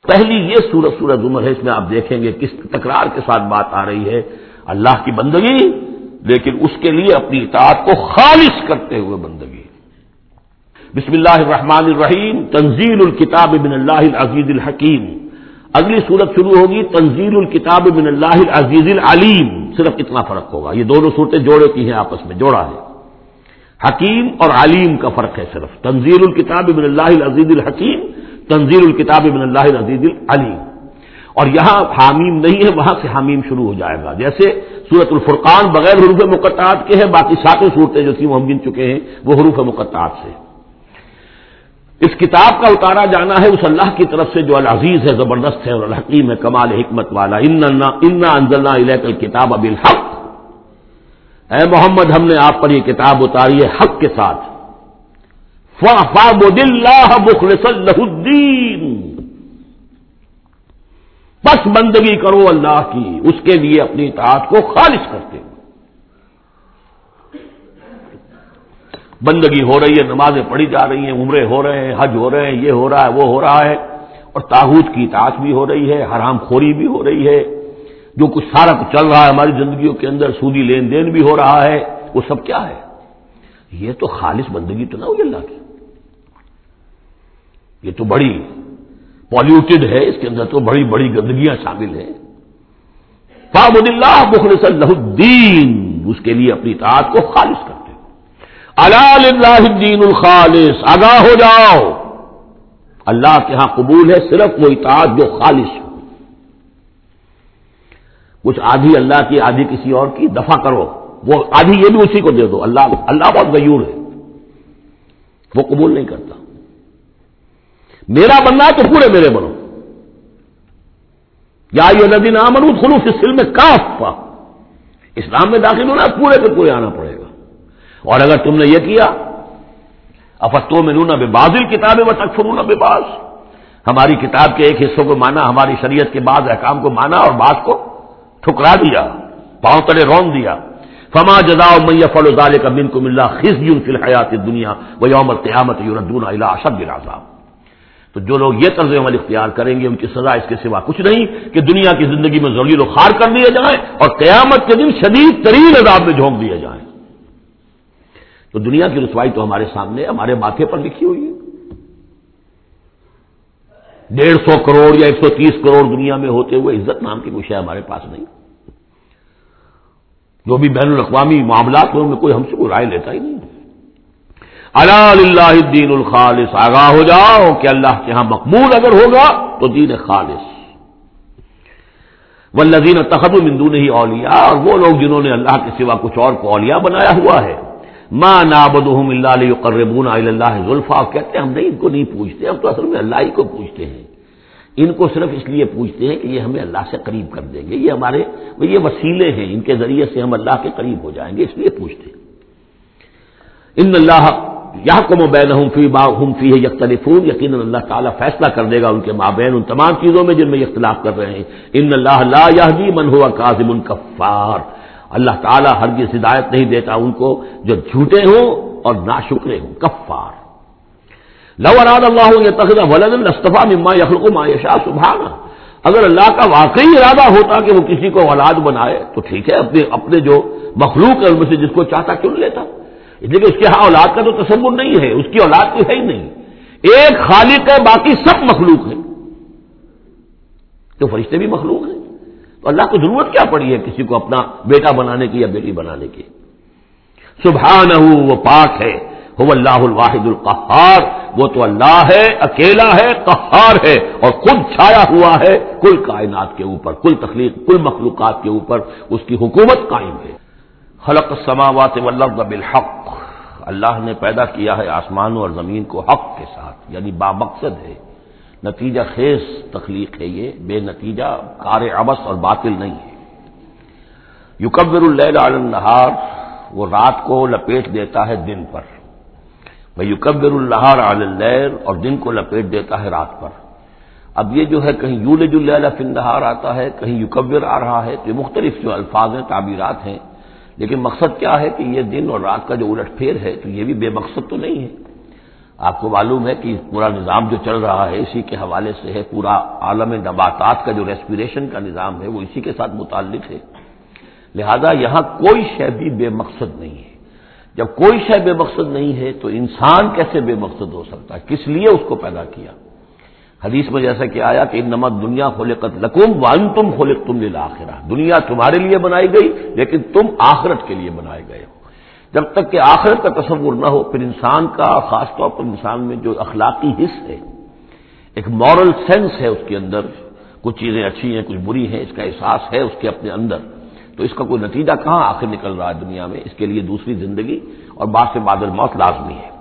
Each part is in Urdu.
پہلی یہ سورہ زمر ہے، اس میں آپ دیکھیں گے کس تکرار کے ساتھ بات آ رہی ہے، اللہ کی بندگی، لیکن اس کے لیے اپنی اطاعت کو خالص کرتے ہوئے بندگی۔ بسم اللہ الرحمن الرحیم، تنزیل الکتاب من اللہ العزیز الحکیم۔ اگلی سورت شروع ہوگی تنزیل الکتاب من اللہ العزیز العلیم، صرف اتنا فرق ہوگا، یہ دونوں صورتیں جوڑے کی ہیں، آپس میں جوڑا ہے، حکیم اور علیم کا فرق ہے صرف، تنزیل الکتاب من اللہ العزیز الحکیم، تنزیل الکتاب من اللہ العزیز العلیم۔ اور یہاں حامیم نہیں ہے، وہاں سے حامیم شروع ہو جائے گا، جیسے سورۃ الفرقان بغیر حروف مقطعات کے ہے، باقی ساتوں صورتیں جو تھیں وہ ہم گن چکے ہیں وہ حروف مقطعات سے۔ اس کتاب کا اتارا جانا ہے اس اللہ کی طرف سے جو العزیز ہے، زبردست ہے، اور الحکیم ہے، کمال حکمت والا۔ انا انزلنا الیک الکتاب بالحق، اے محمد ہم نے آپ پر یہ کتاب اتاری ہے حق کے ساتھ، فاعبد اللہ مخلصا لہ الدین، بس بندگی کرو اللہ کی، اس کے لیے اپنی اطاعت کو خالص کرتے ہو۔ بندگی ہو رہی ہے، نمازیں پڑھی جا رہی ہیں، عمرے ہو رہے ہیں، حج ہو رہے ہیں، یہ ہو رہا ہے، وہ ہو رہا ہے، اور طاغوت کی اطاعت بھی ہو رہی ہے، حرام خوری بھی ہو رہی ہے، جو کچھ سارا کچھ چل رہا ہے ہماری زندگیوں کے اندر، سودی لین دین بھی ہو رہا ہے، وہ سب کیا ہے؟ یہ تو خالص بندگی تو نہ ہوئی اللہ کی، یہ تو بڑی پالیوٹڈ ہے، اس کے اندر تو بڑی بڑی گندگیاں شامل ہیں۔ فاعبد اللہ مخلصا لہ الدین، اس کے لیے اپنی اطاعت کو خالص کرتے ہو۔ الا للہ الدین الخالص، آگاہ ہو جاؤ، اللہ کے ہاں قبول ہے صرف وہ اطاعت جو خالص ہو، کچھ آدھی اللہ کی آدھی کسی اور کی دفع کرو، وہ آدھی یہ بھی اسی کو دے دو، اللہ بہت غیور ہے، وہ قبول نہیں کرتا۔ میرا بننا ہے تو پورے میرے بنو، یا ایھا الذین آمنوا ادخلوا فی السلم کافہ، اسلام میں داخل ہونا پورے پہ پورے آنا پڑے گا۔ اور اگر تم نے یہ کیا، افتؤمنون ببعض الکتاب وتکفرون ببعض، ہماری کتاب کے ایک حصوں کو مانا، ہماری شریعت کے بعض احکام کو مانا اور بعض کو ٹھکرا دیا، پاؤں تلے رون دیا، فما جزاء من يفعل ذلك منكم الا خزي في الحیاۃ الدنیا ویوم القیامۃ یردون الى اشد العذاب۔ تو جو لوگ یہ طرز عمل اختیار کریں گے ان کی سزا اس کے سوا کچھ نہیں کہ دنیا کی زندگی میں ذلیل و خوار کر دیے جائیں اور قیامت کے دن شدید ترین عذاب میں جھونک دیے جائیں۔ تو دنیا کی رسوائی تو ہمارے سامنے ہمارے ماتھے پر لکھی ہوئی ہے، 150 کروڑ یا 130 کروڑ دنیا میں ہوتے ہوئے عزت نام کی کوئی شے ہمارے پاس نہیں، جو بھی بین الاقوامی معاملات ہیں ان میں کوئی ہم سے کوئی رائے لیتا ہی نہیں۔ الا للہ الدین الخالص، آگاہ ہو جاؤ کہ اللہ کے ہاں مقبول اگر ہوگا تو دین خالص۔ والذین اتخذوا من دونہ اولیاء، اور وہ لوگ جنہوں نے اللہ کے سوا کچھ اور کو اولیاء بنایا ہوا ہے، ما نعبدهم الا لیقربونا الی اللہ زلفیٰ، کہتے ہیں ہم نہیں ان کو نہیں پوچھتے، ہم تو اصل میں اللہ ہی کو پوچھتے ہیں، ان کو صرف اس لیے پوچھتے ہیں کہ یہ ہمیں اللہ سے قریب کر دیں گے، یہ وسیلے ہیں، ان کے ذریعے سے ہم اللہ کے قریب ہو جائیں گے، اس لیے پوچھتے ہیں۔ ان اللہ یحکم بینہم فیما ھم فیہ یختلفون، یقیناً اللہ تعالیٰ فیصلہ کر دے گا ان کے مابین ان تمام چیزوں میں جن میں یہ اختلاف کر رہے ہیں۔ ان اللہ لا یہدی من ھو کاذب کفار، اللہ تعالیٰ ہرگز ہدایت نہیں دیتا ان کو جو جھوٹے ہوں اور ناشکرے ہوں، کفار۔ لو اراد اللہ ان یتخذ ولدا لاصطفى مما يخلق ما یشاء سبحانہ، اگر اللہ کا واقعی ارادہ ہوتا کہ وہ کسی کو اولاد بنائے تو ٹھیک ہے، اپنے جو مخلوق ہے ان میں سے جس کو چاہتا چن لیتا، لیکن اس کے ہاں اولاد کا تو تصور نہیں ہے، اس کی اولاد تو ہے ہی نہیں، ایک خالق ہے باقی سب مخلوق ہیں، تو فرشتے بھی مخلوق ہیں، تو اللہ کو ضرورت کیا پڑی ہے کسی کو اپنا بیٹا بنانے کی یا بیٹی بنانے کی؟ سبحانہ، وہ پاک ہے، هو اللہ الواحد القہار، وہ تو اللہ ہے، اکیلا ہے، قہار ہے، اور خود چھایا ہوا ہے کل کائنات کے اوپر، کل تخلیق، کل مخلوقات کے اوپر اس کی حکومت قائم ہے۔ خلق السماوات والارض بالحق، اللہ نے پیدا کیا ہے آسمانوں اور زمین کو حق کے ساتھ، یعنی بامقصد ہے، نتیجہ خیز تخلیق ہے، یہ بے نتیجہ کار عبث اور باطل نہیں ہے۔ یکبر اللیل علی النہار، وہ رات کو لپیٹ دیتا ہے دن پر، ویکبر النہار علی اللیل، اور دن کو لپیٹ دیتا ہے رات پر۔ اب یہ جو ہے کہیں یولج اللیل فی النہار آتا ہے، کہیں یکبر آ رہا ہے، تو یہ مختلف جو الفاظ ہیں، تعبیرات ہیں، لیکن مقصد کیا ہے کہ یہ دن اور رات کا جو الٹ پھیر ہے تو یہ بھی بے مقصد تو نہیں ہے۔ آپ کو معلوم ہے کہ پورا نظام جو چل رہا ہے اسی کے حوالے سے ہے، پورا عالم نباتات کا جو ریسپیریشن کا نظام ہے وہ اسی کے ساتھ متعلق ہے۔ لہذا یہاں کوئی شے بھی بے مقصد نہیں ہے۔ جب کوئی شے بے مقصد نہیں ہے تو انسان کیسے بے مقصد ہو سکتا ہے؟ کس لیے اس کو پیدا کیا؟ حدیث میں جیسا کہ آیا کہ انما الدنیا خلقت لکم وانتم خلقتم للآخرہ، دنیا تمہارے لیے بنائی گئی لیکن تم آخرت کے لیے بنائے گئے ہو۔ جب تک کہ آخرت کا تصور نہ ہو پھر انسان کا، خاص طور پر انسان میں جو اخلاقی حص ہے، ایک مورل سینس ہے اس کے اندر، کچھ چیزیں اچھی ہیں کچھ بری ہیں، اس کا احساس ہے اس کے اپنے اندر، تو اس کا کوئی نتیجہ کہاں آخر نکل رہا ہے دنیا میں؟ اس کے لیے دوسری زندگی اور بعد سے بعد الموت لازمی ہے۔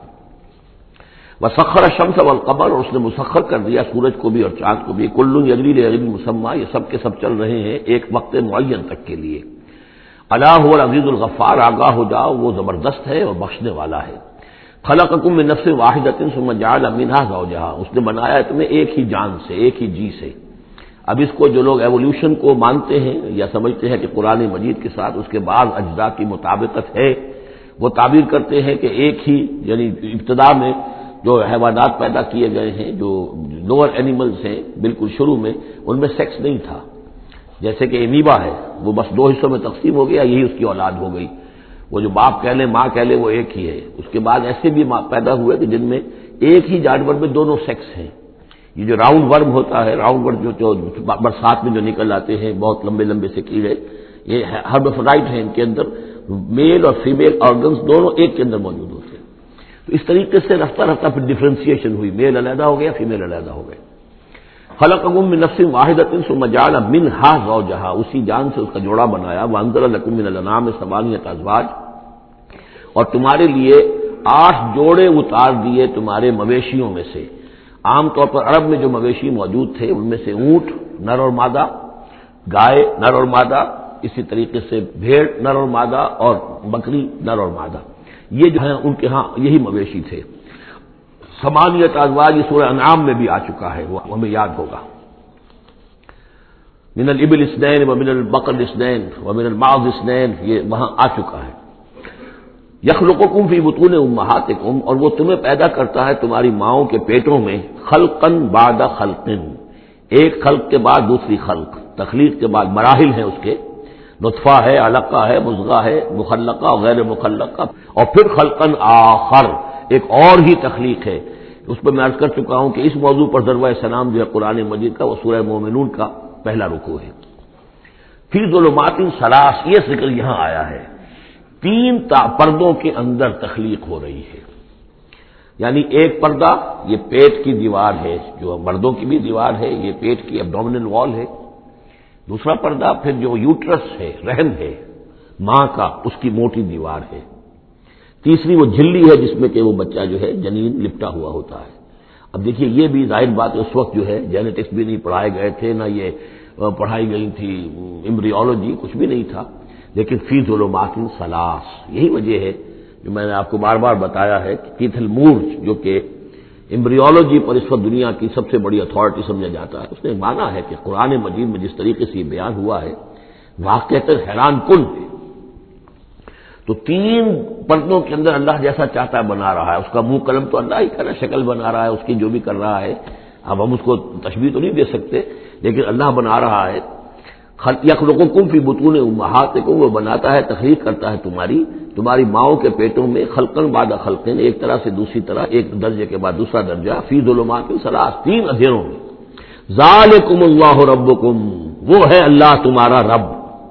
وسخر الشمس والقمر، اور اس نے مسخر کر دیا سورج کو بھی اور چاند کو بھی، کل یجری لاجل مسمى، یہ سب کے سب چل رہے ہیں ایک وقت معین تک کے لیے۔ الا هو العزیز الغفار، آگاہ ہو جاؤ وہ زبردست ہے اور بخشنے والا ہے۔ خلقکم من نفس واحدۃ ثم جعل منها زوجها، اس نے بنایا تمہیں ایک ہی جان سے، ایک ہی جی سے۔ اب اس کو جو لوگ ایوولوشن کو مانتے ہیں یا سمجھتے ہیں کہ قرآن مجید کے ساتھ اس کے بعض اجزاء کی مطابقت ہے، وہ تعبیر کرتے ہیں کہ ایک ہی، یعنی ابتدا میں جو حیوانات پیدا کیے گئے ہیں، جو لوور اینیملز ہیں بالکل شروع میں، ان میں سیکس نہیں تھا، جیسے کہ امیبا ہے وہ بس دو حصوں میں تقسیم ہو گیا، یہی اس کی اولاد ہو گئی، وہ جو باپ کہہ لیں ماں کہہ لیں وہ ایک ہی ہے۔ اس کے بعد ایسے بھی پیدا ہوئے کہ جن میں ایک ہی جانور میں دونوں سیکس ہیں۔ یہ جو راؤنڈ ورم ہوتا ہے، راؤنڈ ورم جو برسات میں جو نکل آتے ہیں بہت لمبے لمبے سے کیڑے، یہ ہربیفرائٹ ہیں، ان کے اندر میل اور فیمیل آرگنز دونوں ایک کے اندر موجود ہوتے ہیں۔ تو اس طریقے سے رفتہ رفتہ پھر ڈفرینسیشن ہوئی، میل علیحدہ ہو گیا، فیمیل علیحدہ ہو گئے۔ خلقکم من نفس واحدۃ ثم جعل منها زوجها، اسی جان سے اس کا جوڑا بنایا۔ وانزل لکم من الانعام ثمانیۃ ازواج، اور تمہارے لیے 8 جوڑے اتار دیے تمہارے مویشیوں میں سے۔ عام طور پر عرب میں جو مویشی موجود تھے ان میں سے اونٹ نر اور مادہ، گائے نر اور مادہ، اسی طریقے سے بھیڑ نر اور مادہ، اور بکری نر اور مادہ، یہ جو ہیں ان کے ہاں یہی مویشی تھے۔ ثمانیۃ ازواج یہ سورہ انعام میں بھی آ چکا ہے، وہ ہمیں یاد ہوگا۔ من الابل اثنین ومن البقر اثنین ومن الماعز اثنین، یہ وہاں آ چکا ہے۔ یخلقکم فی بطون امہاتکم، اور وہ تمہیں پیدا کرتا ہے تمہاری ماؤں کے پیٹوں میں، خلقا بعد خلق، ایک خلق کے بعد دوسری خلق، تخلیق کے بعد مراحل ہیں اس کے، نطفہ ہے، علقہ ہے، مضغہ ہے، مخلقہ اور غیر مخلقہ، اور پھر خلقا آخر، ایک اور ہی تخلیق ہے۔ اس پہ میں عرض کر چکا ہوں کہ اس موضوع پر ضربہ سلام جو ہے قرآن مجید کا، وہ سورہ مومنون کا پہلا رکوع ہے۔ فی ظلمات ثلاث، یہ ذکر یہاں آیا ہے، 3 پردوں کے اندر تخلیق ہو رہی ہے۔ یعنی ایک پردہ یہ پیٹ کی دیوار ہے، جو مردوں کی بھی دیوار ہے، یہ پیٹ کی ایبڈومینل وال ہے۔ دوسرا پردہ پھر جو یوٹرس ہے، رحم ہے ماں کا، اس کی موٹی دیوار ہے۔ تیسری وہ جھلی ہے جس میں کہ وہ بچہ جو ہے جنین لپٹا ہوا ہوتا ہے۔ اب دیکھیے یہ بھی ظاہر بات ہے، اس وقت جو ہے جینیٹکس بھی نہیں پڑھائے گئے تھے، نہ یہ پڑھائی گئی تھی ایمبریولوجی، کچھ بھی نہیں تھا، لیکن فی ظلمات ثلاث، یہی وجہ ہے جو میں نے آپ کو بار بار بتایا ہے کہ کیتھل مورز جو کہ ایمبریولوجی پر اس وقت دنیا کی سب سے بڑی اتھارٹی سمجھا جاتا ہے، اس نے مانا ہے کہ قرآن مجید میں جس طریقے سے یہ بیان ہوا ہے واقعتاً حیران کن ہے۔ تو 3 پردوں کے اندر اللہ جیسا چاہتا ہے بنا رہا ہے، اس کا منہ قلم تو اللہ ہی کر رہا ہے، شکل بنا رہا ہے اس کی جو بھی کر رہا ہے، اب ہم اس کو تشبیہ تو نہیں دے سکتے، لیکن اللہ بنا رہا ہے۔ یخلقکم فی بطون امہاتکم، وہ بناتا ہے، تخلیق کرتا ہے تمہاری ماؤں کے پیٹوں میں، خلقا بعد خلق، ایک طرح سے دوسری طرح، ایک درجے کے بعد دوسرا درجہ، فی ظلمات ثلاث، 3 اندھیروں میں۔ ذالکم اللہ ربکم، وہ ہے اللہ تمہارا رب،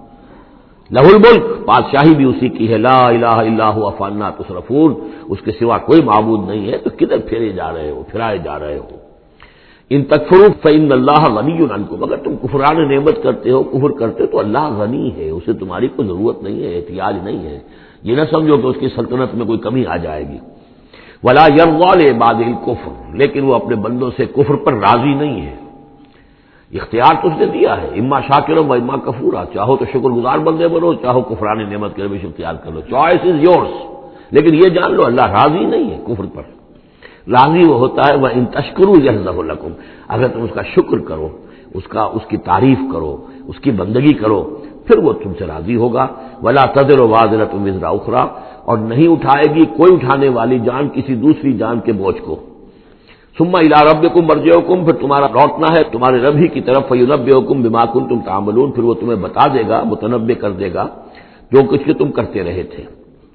لہ الملک، بادشاہی بھی اسی کی ہے، لا الہ الا هو فانا تصرفون، اس کے سوا کوئی معبود نہیں ہے، تو کدھر پھرائے جا رہے ہو۔ ان تکفروا فإن اللہ غنی عنکم، اگر تم کفران نعمت کرتے ہو، کفر کرتے ہو، تو اللہ غنی ہے، اسے تمہاری کوئی ضرورت نہیں ہے، احتیاج نہیں ہے، یہ نہ سمجھو کہ اس کی سلطنت میں کوئی کمی آ جائے گی۔ ولا یرضی لعباد الکفر، لیکن وہ اپنے بندوں سے کفر پر راضی نہیں ہے، اختیار تو اس نے دیا ہے، اما شاکرا و اما کفورا، چاہو تو شکر گزار بندے بنو، چاہو کفران نعمت کے روش اختیار کر لو، چوائس از یورس، لیکن یہ جان لو اللہ راضی نہیں ہے کفر پر، راضی وہ ہوتا ہے وَإِن تَشْكُرُوا يَرْضَهُ لَكُمْ، اگر تم اس کا شکر کرو، اس کی تعریف کرو، اس کی بندگی کرو، پھر وہ تم سے راضی ہوگا۔ وَلَا تَزِرُ وَازِرَةٌ وِزْرَ أُخْرَىٰ، اور نہیں اٹھائے گی کوئی اٹھانے والی جان کسی دوسری جان کے بوجھ کو۔ ثم الی ربکم مرجعکم، پھر تمہارا لوٹنا ہے تمہارے رب ہی کی طرف، فینبئکم بما کنتم تعملون، پھر وہ تمہیں بتا دے گا، متنبع کر دے گا جو کچھ کہ تم کرتے رہے تھے۔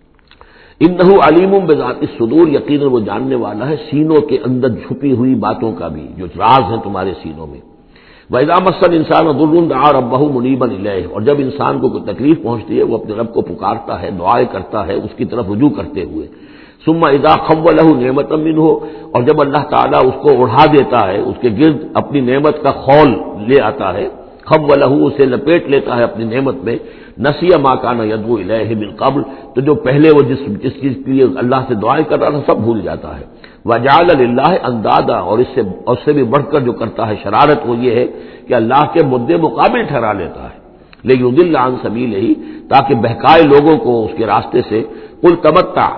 انہ علیم بذات الصدور، یقیناً وہ جاننے والا ہے سینوں کے اندر چھپی ہوئی باتوں کا بھی، جو راز ہیں تمہارے سینوں میں۔ وَإِذَا مَسَّ الْإِنسَانَ ضُرٌّ دَعَا رَبَّهُ مُنِيبًا إِلَيْهِ، اور جب انسان کو کوئی تکلیف پہنچتی ہے وہ اپنے رب کو پکارتا ہے، دعائیں کرتا ہے اس کی طرف رجوع کرتے ہوئے۔ ثم اذا خوله نعمتا منه، اور جب اللہ تعالیٰ اس کو اڑا دیتا ہے، اس کے گرد اپنی نعمت کا خول لے آتا ہے، خوله اسے لپیٹ لیتا ہے اپنی نعمت میں، نسی ما کان یدعو الیہ من قبل، تو جو پہلے وہ جس چیز کے لیے اللہ سے دعائیں کر رہا تھا سب بھول جاتا ہے۔ وجعل للہ اندادا، اور اس سے بھی بڑھ کر جو کرتا ہے شرارت وہ یہ ہے کہ اللہ کے مدے مقابل ٹھہرا لیتا ہے، لیضل عن سبیلہ، تاکہ بہکائے لوگوں کو اس کے راستے سے۔ قل تمتع،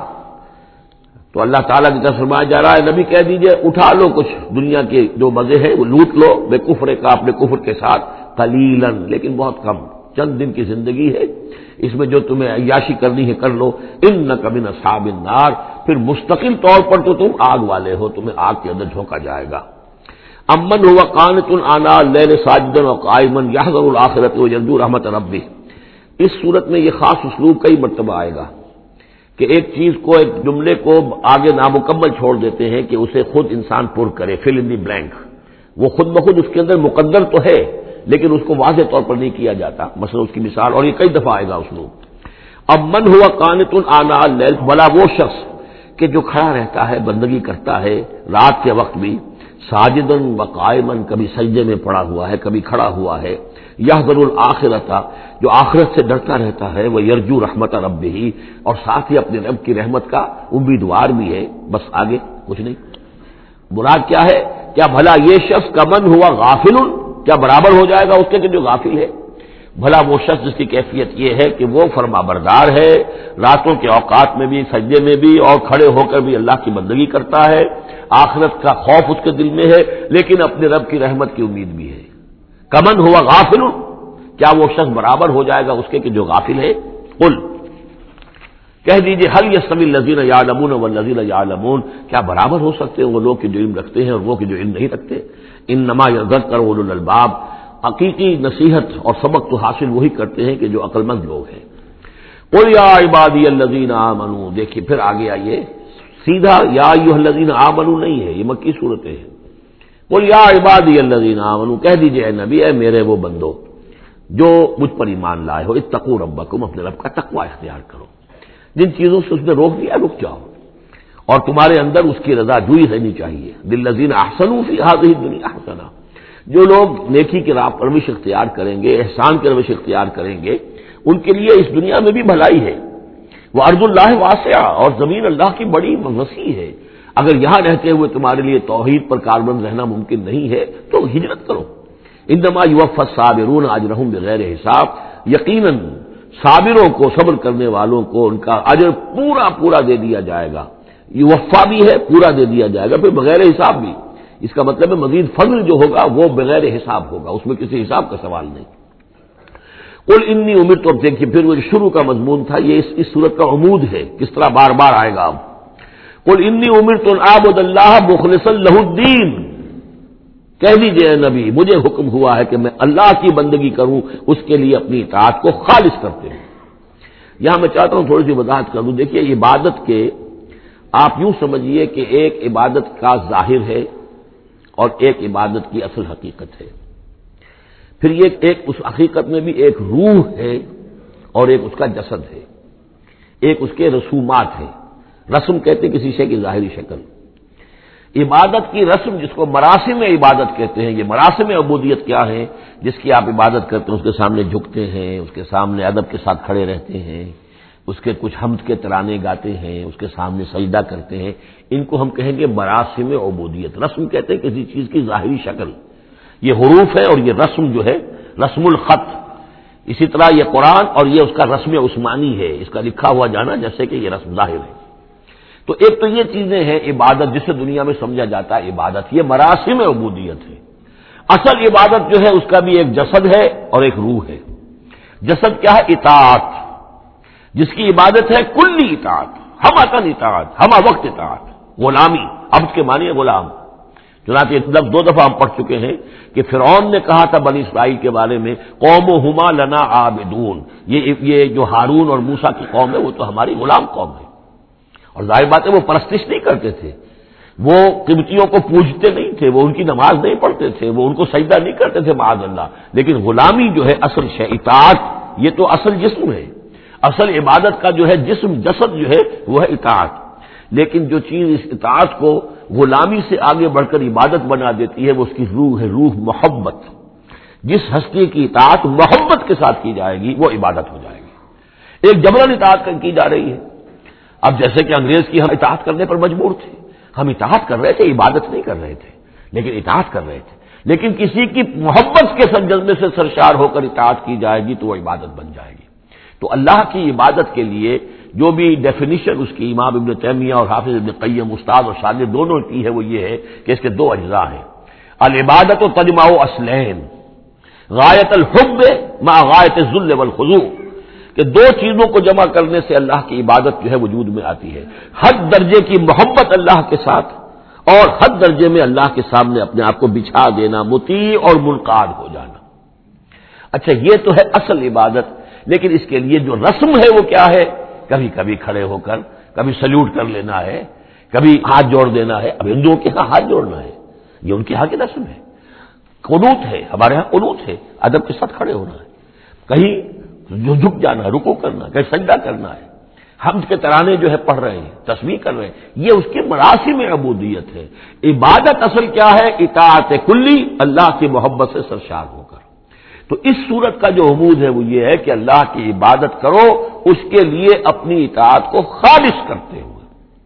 تو اللہ تعالیٰ کی طرف فرمایا جا رہا ہے نبی کہہ دیجئے اٹھا لو کچھ دنیا کے جو مزے ہیں وہ لوٹ لو، بے کفر کا اپنے کفر کے ساتھ، قلیلاً لیکن بہت کم، چند دن کی زندگی ہے، اس میں جو تمہیں عیاشی کرنی ہے کر لو، انک من اصحاب النار، پھر مستقل طور پر تو تم آگ والے ہو، تمہیں آگ کے اندر جھونکا جائے گا۔ امن هو قانت آناء اللیل ساجدا وقائما یحذر الآخرۃ ویرجو رحمت ربہ، اس صورت میں یہ خاص اسلوب کئی مرتبہ آئے گا کہ ایک چیز کو، ایک جملے کو آگے نامکمل چھوڑ دیتے ہیں کہ اسے خود انسان پر کرے، فل ان دی بلینک، وہ خود بخود اس کے اندر مقدر تو ہے لیکن اس کو واضح طور پر نہیں کیا جاتا، مثلا اس کی مثال، اور یہ کئی دفعہ آئے گا اسلوب۔ اب من ہوا قانت آناء اللیل، بھلا وہ شخص کہ جو کھڑا رہتا ہے، بندگی کرتا ہے رات کے وقت بھی، ساجدن و قائما، کبھی سجدے میں پڑا ہوا ہے کبھی کھڑا ہوا ہے، یحذر الآخرۃ، جو آخرت سے ڈرتا رہتا ہے، وہ یرجو رحمت ربہ، اور ساتھ ہی اپنے رب کی رحمت کا امیدوار بھی ہے، بس آگے کچھ نہیں۔ مراد کیا ہے؟ کیا بھلا یہ شخص کمن ہوا غافل، کیا برابر ہو جائے گا اس کے کہ جو غافل ہے؟ بھلا وہ شخص جس کی کیفیت یہ ہے کہ وہ فرما بردار ہے، راتوں کے اوقات میں بھی، سجدے میں بھی، اور کھڑے ہو کر بھی اللہ کی بندگی کرتا ہے، آخرت کا خوف اس کے دل میں ہے، لیکن اپنے رب کی رحمت کی امید بھی ہے۔ کمن ہوا غافل، کیا وہ شخص برابر ہو جائے گا اس کے کہ جو غافل ہے؟ قل، کہہ دیجئے هل یستوی الذین یعلمون والذین یعلمون، کیا برابر ہو سکتے ہیں وہ لوگ کہ جو علم رکھتے ہیں اور وہ کہ جو علم نہیں رکھتے؟ انما یذکر اولو الالباب، حقیقی نصیحت اور سبق تو حاصل وہی کرتے ہیں کہ جو عقل مند لوگ ہیں۔ قل یا عبادی الذین آمنوا، دیکھیے پھر آگے آئیے، سیدھا یا ایھا الذین آمنوا نہیں ہے، یہ مکی صورتیں ہیں۔ قل یا عبادی الذین آمنوا، کہہ دیجئے اے نبی، اے میرے وہ بندو جو مجھ پر ایمان لائے ہو، اتقوا ربکم، اپنے رب کا تقوی اختیار کرو، جن چیزوں سے اس نے روک دیا رک جاؤ، اور تمہارے اندر اس کی رضا جوئی رہنی چاہیے۔ للذین احسنوا فی ہذہ الدنیا حسنہ، جو لوگ نیکی کی راہ پر روش اختیار کریں گے، احسان کی روش اختیار کریں گے، ان کے لیے اس دنیا میں بھی بھلائی ہے۔ وارض اللہ واسعہ، اور زمین اللہ کی بڑی وسیع ہے، اگر یہاں رہتے ہوئے تمہارے لیے توحید پر کاربند رہنا ممکن نہیں ہے تو ہجرت کرو۔ انما یوفی الصابرون اجرہم بغیر حساب، یقیناً صابروں کو، صبر کرنے والوں کو ان کا اجر پورا پورا دے دیا جائے گا، یوفا بھی ہے پورا دے دیا جائے گا، پھر بغیر حساب بھی، اس کا مطلب ہے مزید فضل جو ہوگا وہ بغیر حساب ہوگا، اس میں کسی حساب کا سوال نہیں۔ قل انی امرت، اب دیکھیے پھر وہ شروع کا مضمون تھا، یہ اس صورت کا عمود ہے، کس طرح بار بار آئے گا اب۔ قل انی امرت ان اعبد اللہ مخلصا لہ الدین، کہہ دیجئے اے نبی مجھے حکم ہوا ہے کہ میں اللہ کی بندگی کروں، اس کے لیے اپنی اطاعت کو خالص کرتے ہیں۔ یہاں میں چاہتا ہوں تھوڑی سی وضاحت کر دوں، دیکھیے عبادت کے آپ یوں سمجھیے کہ ایک عبادت کا ظاہر ہے اور ایک عبادت کی اصل حقیقت ہے، پھر یہ ایک اس حقیقت میں بھی ایک روح ہے اور ایک اس کا جسد ہے، ایک اس کے رسومات ہیں، رسم کہتے ہیں کسی شے کی ظاہری شکل۔ عبادت کی رسم جس کو مراسم عبادت کہتے ہیں، یہ مراسم عبودیت کیا ہے؟ جس کی آپ عبادت کرتے ہیں، اس کے سامنے جھکتے ہیں، اس کے سامنے ادب کے ساتھ کھڑے رہتے ہیں، اس کے کچھ حمد کے ترانے گاتے ہیں، اس کے سامنے سجدہ کرتے ہیں، ان کو ہم کہیں گے مراسم عبودیت۔ رسم کہتے ہیں کسی چیز کی ظاہری شکل، یہ حروف ہے، اور یہ رسم جو ہے رسم الخط، اسی طرح یہ قرآن اور یہ اس کا رسم عثمانی ہے، اس کا لکھا ہوا جانا جیسے کہ یہ رسم ظاہر ہے۔ تو ایک تو یہ چیزیں ہیں عبادت، جسے دنیا میں سمجھا جاتا ہے عبادت، یہ مراسم عبودیت ہے۔ اصل عبادت جو ہے اس کا بھی ایک جسد ہے اور ایک روح ہے۔ جسد کیا ہے؟ اطاعت، جس کی عبادت ہے کلی اطاعت، ہم اطاعت، ہم وقت اطاعت، غلامی، عبد کے معنی ہے غلام۔ چنانچہ دو دفعہ ہم پڑھ چکے ہیں کہ فرعون نے کہا تھا بنی اسرائیل کے بارے میں قومہما لنا عابدون، یہ جو ہارون اور موسیٰ کی قوم ہے وہ تو ہماری غلام قوم ہے۔ اور ظاہر بات ہے وہ پرستش نہیں کرتے تھے، وہ قبطیوں کو پوجتے نہیں تھے، وہ ان کی نماز نہیں پڑھتے تھے، وہ ان کو سجدہ نہیں کرتے تھے معاذ اللہ، لیکن غلامی جو ہے اصل شے، اطاعت یہ تو اصل جسم ہے، اصل عبادت کا جو ہے جسم جسد جو ہے وہ ہے اطاعت۔ لیکن جو چیز اس اطاعت کو غلامی سے آگے بڑھ کر عبادت بنا دیتی ہے وہ اس کی روح ہے، روح محبت۔ جس ہستی کی اطاعت محبت کے ساتھ کی جائے گی وہ عبادت ہو جائے گی۔ ایک جبرن اطاعت کی جا رہی ہے، اب جیسے کہ انگریز کی ہم اطاعت کرنے پر مجبور تھے، ہم اطاعت کر رہے تھے، عبادت نہیں کر رہے تھے، لیکن اطاعت کر رہے تھے۔ لیکن کسی کی محبت کے سرجمے سے سرشار ہو کر اطاعت کی جائے گی تو وہ عبادت بن جائے گی۔ تو اللہ کی عبادت کے لیے جو بھی ڈیفینیشن اس کی امام ابن تیمیہ اور حافظ ابن قیم استاد اور شاگرد دونوں کی ہے وہ یہ ہے کہ اس کے دو اجزاء ہیں، العبادت تجمع اصلین، غایت الحب مع غایت الذل والخضوع، کہ دو چیزوں کو جمع کرنے سے اللہ کی عبادت جو ہے وجود میں آتی ہے، حد درجے کی محبت اللہ کے ساتھ اور حد درجے میں اللہ کے سامنے اپنے آپ کو بچھا دینا، مطیع اور منقاد ہو جانا۔ اچھا یہ تو ہے اصل عبادت، لیکن اس کے لیے جو رسم ہے وہ کیا ہے؟ کبھی کبھی کھڑے ہو کر کبھی سلیوٹ کر لینا ہے، کبھی ہاتھ جوڑ دینا ہے۔ اب ہندوؤں کے ہاں ہاتھ جوڑنا ہے، یہ ان کے ہاں کی رسم ہے۔ قنوت ہے، ہمارے ہاں قنوت ہے، ادب کے ساتھ کھڑے ہونا ہے، کہیں جو جھک جانا ہے، رکوع کرنا ہے، کہیں سجدہ کرنا ہے، حمد کے ترانے جو ہے پڑھ رہے ہیں، تسبیح کر رہے ہیں، یہ اس کے مراسم عبودیت ہے۔ عبادت اصل کیا ہے؟ اطاعت کلی، اللہ کی محبت سے سرشار ہو کر۔ تو اس صورت کا جو عمود ہے وہ یہ ہے کہ اللہ کی عبادت کرو اس کے لیے اپنی اطاعت کو خالص کرتے ہوئے۔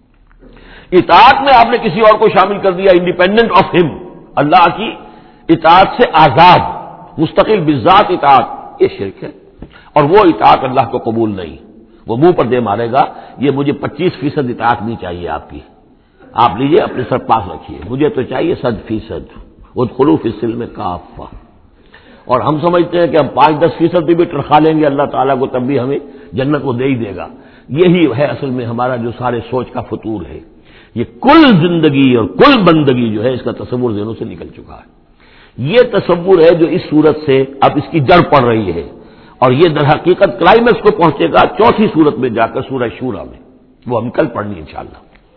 اطاعت میں آپ نے کسی اور کو شامل کر دیا، انڈیپینڈنٹ آف ہم، اللہ کی اطاعت سے آزاد مستقل بذات اطاعت، یہ شرک ہے، اور وہ اطاعت اللہ کو قبول نہیں۔ وہ منہ پر دے مارے گا، یہ مجھے 25% اطاعت نہیں چاہیے آپ کی، آپ لیجئے اپنے سر پاس رکھیے، مجھے تو چاہیے 100%۔ ادخلوا فی السلم کافہ۔ اور ہم سمجھتے ہیں کہ ہم 5-10% بھی تنخواہ لیں گے اللہ تعالیٰ کو تب بھی ہمیں جنت وہ دے ہی دے گا۔ یہی ہے اصل میں ہمارا جو سارے سوچ کا فطور ہے، یہ کل زندگی اور کل بندگی جو ہے اس کا تصور ذہنوں سے نکل چکا ہے۔ یہ تصور ہے جو اس صورت سے اب اس کی جڑ پڑ رہی ہے، اور یہ در حقیقت کلائمیکس کو پہنچے گا چوتھی صورت میں جا کر سورہ شورى میں، وہ ہم کل پڑھنی انشاءاللہ۔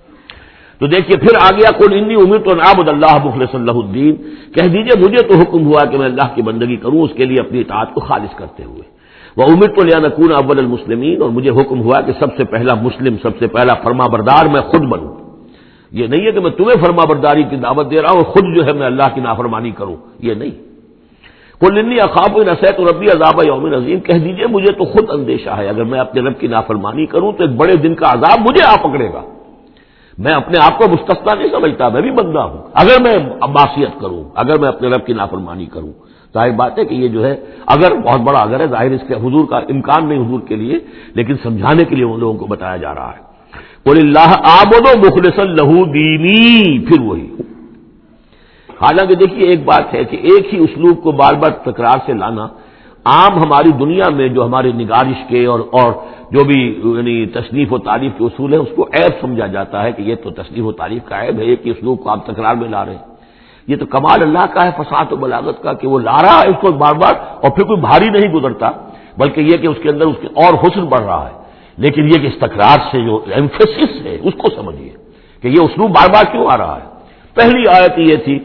تو دیکھیے پھر آ گیا قل انی امرت ان اعبد اللہ مخلصا لہ الدین، کہہ دیجئے مجھے تو حکم ہوا کہ میں اللہ کی بندگی کروں اس کے لیے اپنی اطاعت کو خالص کرتے ہوئے، وامرت لان اکون اول المسلمین، اور مجھے حکم ہوا کہ سب سے پہلا مسلم، سب سے پہلا فرما بردار میں خود بنوں۔ یہ نہیں ہے کہ میں تمہیں فرما برداری کی دعوت دے رہا ہوں اور خود جو ہے میں اللہ کی نافرمانی کروں، یہ نہیں۔ قل انی اخاف ان عصیت ربی عذاب یوم عظیم، کہہ دیجئے مجھے تو خود اندیشہ ہے اگر میں اپنے رب کی نافرمانی کروں تو ایک بڑے دن کا عذاب مجھے آ پکڑے گا۔ میں اپنے آپ کو مستثنا نہیں سمجھتا، میں بھی بندہ ہوں، اگر میں معصیت کروں، اگر میں اپنے رب کی نافرمانی کروں، ظاہر بات ہے کہ یہ جو ہے اگر بہت بڑا اگر ہے، ظاہر اس کے حضور کا امکان نہیں حضور کے لیے، لیکن سمجھانے کے لیے ان لوگوں کو بتایا جا رہا ہے۔ قل اللہ اعبد مخلصا لہ دینی، پھر وہی۔ حالانکہ دیکھیے ایک بات ہے کہ ایک ہی اسلوب کو بار بار تکرار سے لانا عام ہماری دنیا میں جو ہماری نگارش کے اور جو بھی یعنی تصنیف و تعریف کے اصول ہیں اس کو عیب سمجھا جاتا ہے کہ یہ تو تصنیف و تعریف کا عیب ہے، ایک ہی اسلوب کو آپ تکرار میں لا رہے ہیں۔ یہ تو کمال اللہ کا ہے فصاحت و بلاغت کا کہ وہ لا رہا ہے اس کو بار بار، اور پھر کوئی بھاری نہیں گزرتا، بلکہ یہ کہ اس کے اندر اس کے اور حسن بڑھ رہا ہے۔ لیکن یہ کہ اس تکرار سے جو ایمفیسس ہے اس کو سمجھیے کہ یہ اسلوب بار بار کیوں آ رہا ہے۔ پہلی آیت یہ تھی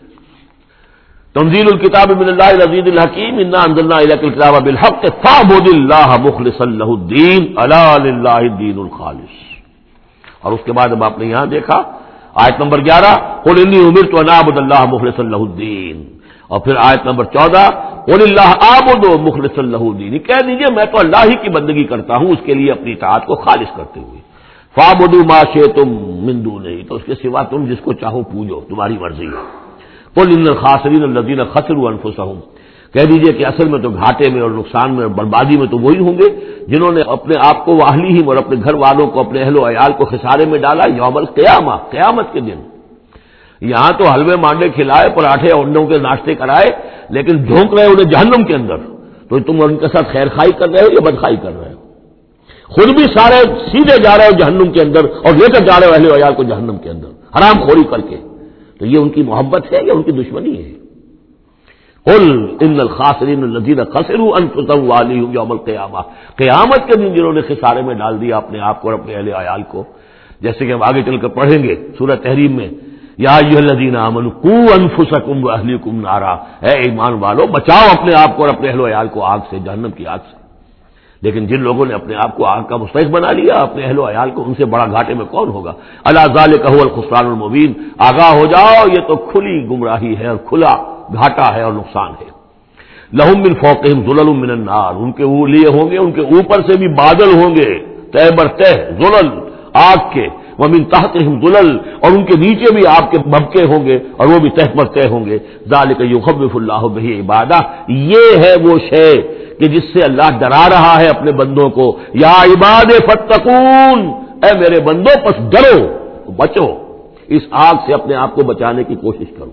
تنزیل الکتاب من اللہ العزیز الحکیم انا انزلنا الیک الکتاب بالحق فاعبد اللہ مخلصا لہ الدین الا للہ الدین الخالص، اور اس کے بعد اب آپ نے یہاں دیکھا آیت نمبر 11 قل انی امرت ان اعبد اللہ مخلصا لہ الدین، اور پھر آیت نمبر 14 قل اللہ اعبد مخلصا لہ الدین، کہہ دیجئے میں تو اللہ ہی کی بندگی کرتا ہوں اس کے لیے اپنی اطاعت کو خالص کرتے ہوئے، فاعبدوا ما شئتم من دونہ، تو اس کے سوا تم جس کو چاہو پوجو، تمہاری مرضی ہے۔ قل ان الخاسرین الذین خسروا انفسهم، کہہ دیجئے کہ اصل میں تو گھاٹے میں اور نقصان میں اور بربادی میں تو وہی ہوں گے جنہوں نے اپنے آپ کو واہلیہم اور اپنے گھر والوں کو اپنے اہل و عیال کو خسارے میں ڈالا یوم القیامہ، قیامت کے دن۔ یہاں تو حلوے مانڈے کھلائے، پراٹھے اور انڈوں کے ناشتے کرائے، لیکن جھونک رہے انہیں جہنم کے اندر، تو تم ان کے ساتھ خیر خائی کر رہے ہو یا بدخائی کر رہے ہو؟ خود بھی سارے سیدھے جا رہے ہو جہنم کے اندر اور لے کر جا رہے ہو اہل و عیال کو جہنم کے اندر حرام خوری کر کے. تو یہ ان کی محبت ہے یا ان کی دشمنی ہے؟ قل ان الخاسرین الذین خسروا انفسهم واہلیہم یوم القیامہ، قیامت کے دن جنہوں نے خسارے میں ڈال دیا اپنے آپ کو اور اپنے اہل عیال کو، جیسے کہ ہم آگے چل کر پڑھیں گے سورہ تحریم میں، یا ایھا الذین آمنوا قوا انفسکم واہلیکم نارا، اے ایمان والو بچاؤ اپنے آپ کو اور اپنے اہل عیال کو آگ سے، جہنم کی آگ سے. لیکن جن لوگوں نے اپنے آپ کو آگ کا مستحق بنا لیا اپنے اہل و عیال کو، ان سے بڑا گھاٹے میں کون ہوگا؟ الا ذالک هو الخسران المبین، آگاہ ہو جاؤ یہ تو کھلی گمراہی ہے اور کھلا گھاٹا ہے اور نقصان ہے. لہم من فوقہم ظلل من النار، ان کے لیے ہوں گے ان کے اوپر سے بھی بادل ہوں گے تہ بر تہ ظلل آگ کے، ومن تحتہم ظلل، اور ان کے نیچے بھی آگ کے بھبکے ہوں گے اور وہ بھی تہ بر تہ ہوں گے. ذالک یخوف اللہ بہ عبادہ، یہ ہے وہ شے کہ جس سے اللہ ڈرا رہا ہے اپنے بندوں کو. یا عباد فتقون، اے میرے بندوں پس ڈرو بچو، اس آگ سے اپنے آپ کو بچانے کی کوشش کرو.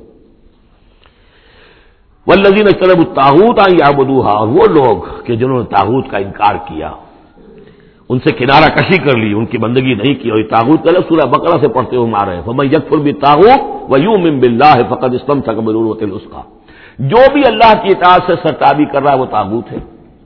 والذین اجتنبوا الطاغوت ان یعبدوها، اور وہ لوگ کہ جنہوں نے طاغوت کا انکار کیا، ان سے کنارہ کشی کر لی، ان کی بندگی نہیں کی. اور یہ طاغوت کا لفظ سورہ بقرہ سے پڑھتے ہوئے آ رہے ہیں، فمن یکفر بالطاغوت ویؤمن باللہ فقد استمسک بالعروۃ الوثقی، جو بھی اللہ کی اطاعت سے سرتابی کر رہا ہے وہ طاغوت ہے.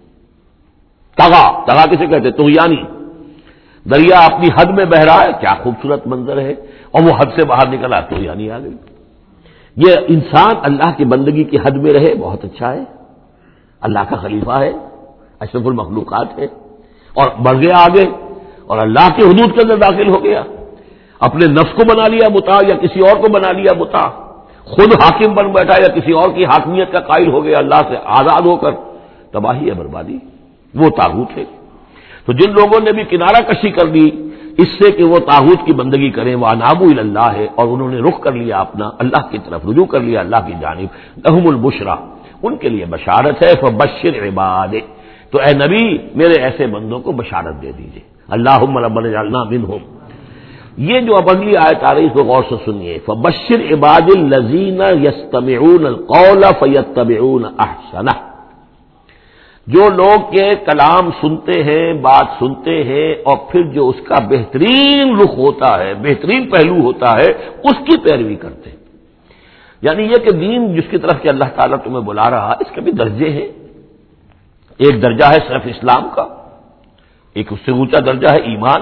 تغا کسے کہتے ہیں؟ طغیانی. دریا اپنی حد میں بہ رہا ہے، کیا خوبصورت منظر ہے، اور وہ حد سے باہر نکلا طغیانی آ گئی. یہ انسان اللہ کی بندگی کی حد میں رہے بہت اچھا ہے، اللہ کا خلیفہ ہے، اشرف المخلوقات ہے، اور بڑھ گیا آگے اور اللہ کی حدود کے اندر داخل ہو گیا، اپنے نفس کو بنا لیا مطاع یا کسی اور کو بنا لیا مطاع، خود حاکم بن بیٹھا یا کسی اور کی حاکمیت کا قائل ہو گیا اللہ سے آزاد ہو کر، تباہی ہے، بربادی، وہ طاغوت ہے. تو جن لوگوں نے بھی کنارہ کشی کر دی اس سے کہ وہ طاغوت کی بندگی کریں، وہ انابوا الی اللہ ہے، اور انہوں نے رخ کر لیا اپنا اللہ کی طرف، رجوع کر لیا اللہ کی جانب، لہم البشریٰ، ان کے لیے بشارت ہے. فبشر عباد، تو اے نبی میرے ایسے بندوں کو بشارت دے دیجئے. اللہم ربنا اجعلنا منہم. یہ جو اب اگلی آیت آ رہی اس کو غور سے سنیے. فبشر عباد الذین یستمعون القول فیتبعون احسنہ، جو لوگ کے کلام سنتے ہیں، بات سنتے ہیں، اور پھر جو اس کا بہترین رخ ہوتا ہے، بہترین پہلو ہوتا ہے، اس کی پیروی کرتے ہیں. یعنی یہ کہ دین جس کی طرف کہ اللہ تعالیٰ تمہیں بلا رہا ہے اس کے بھی درجے ہیں. ایک درجہ ہے صرف اسلام کا، ایک اس سے اونچا درجہ ہے ایمان،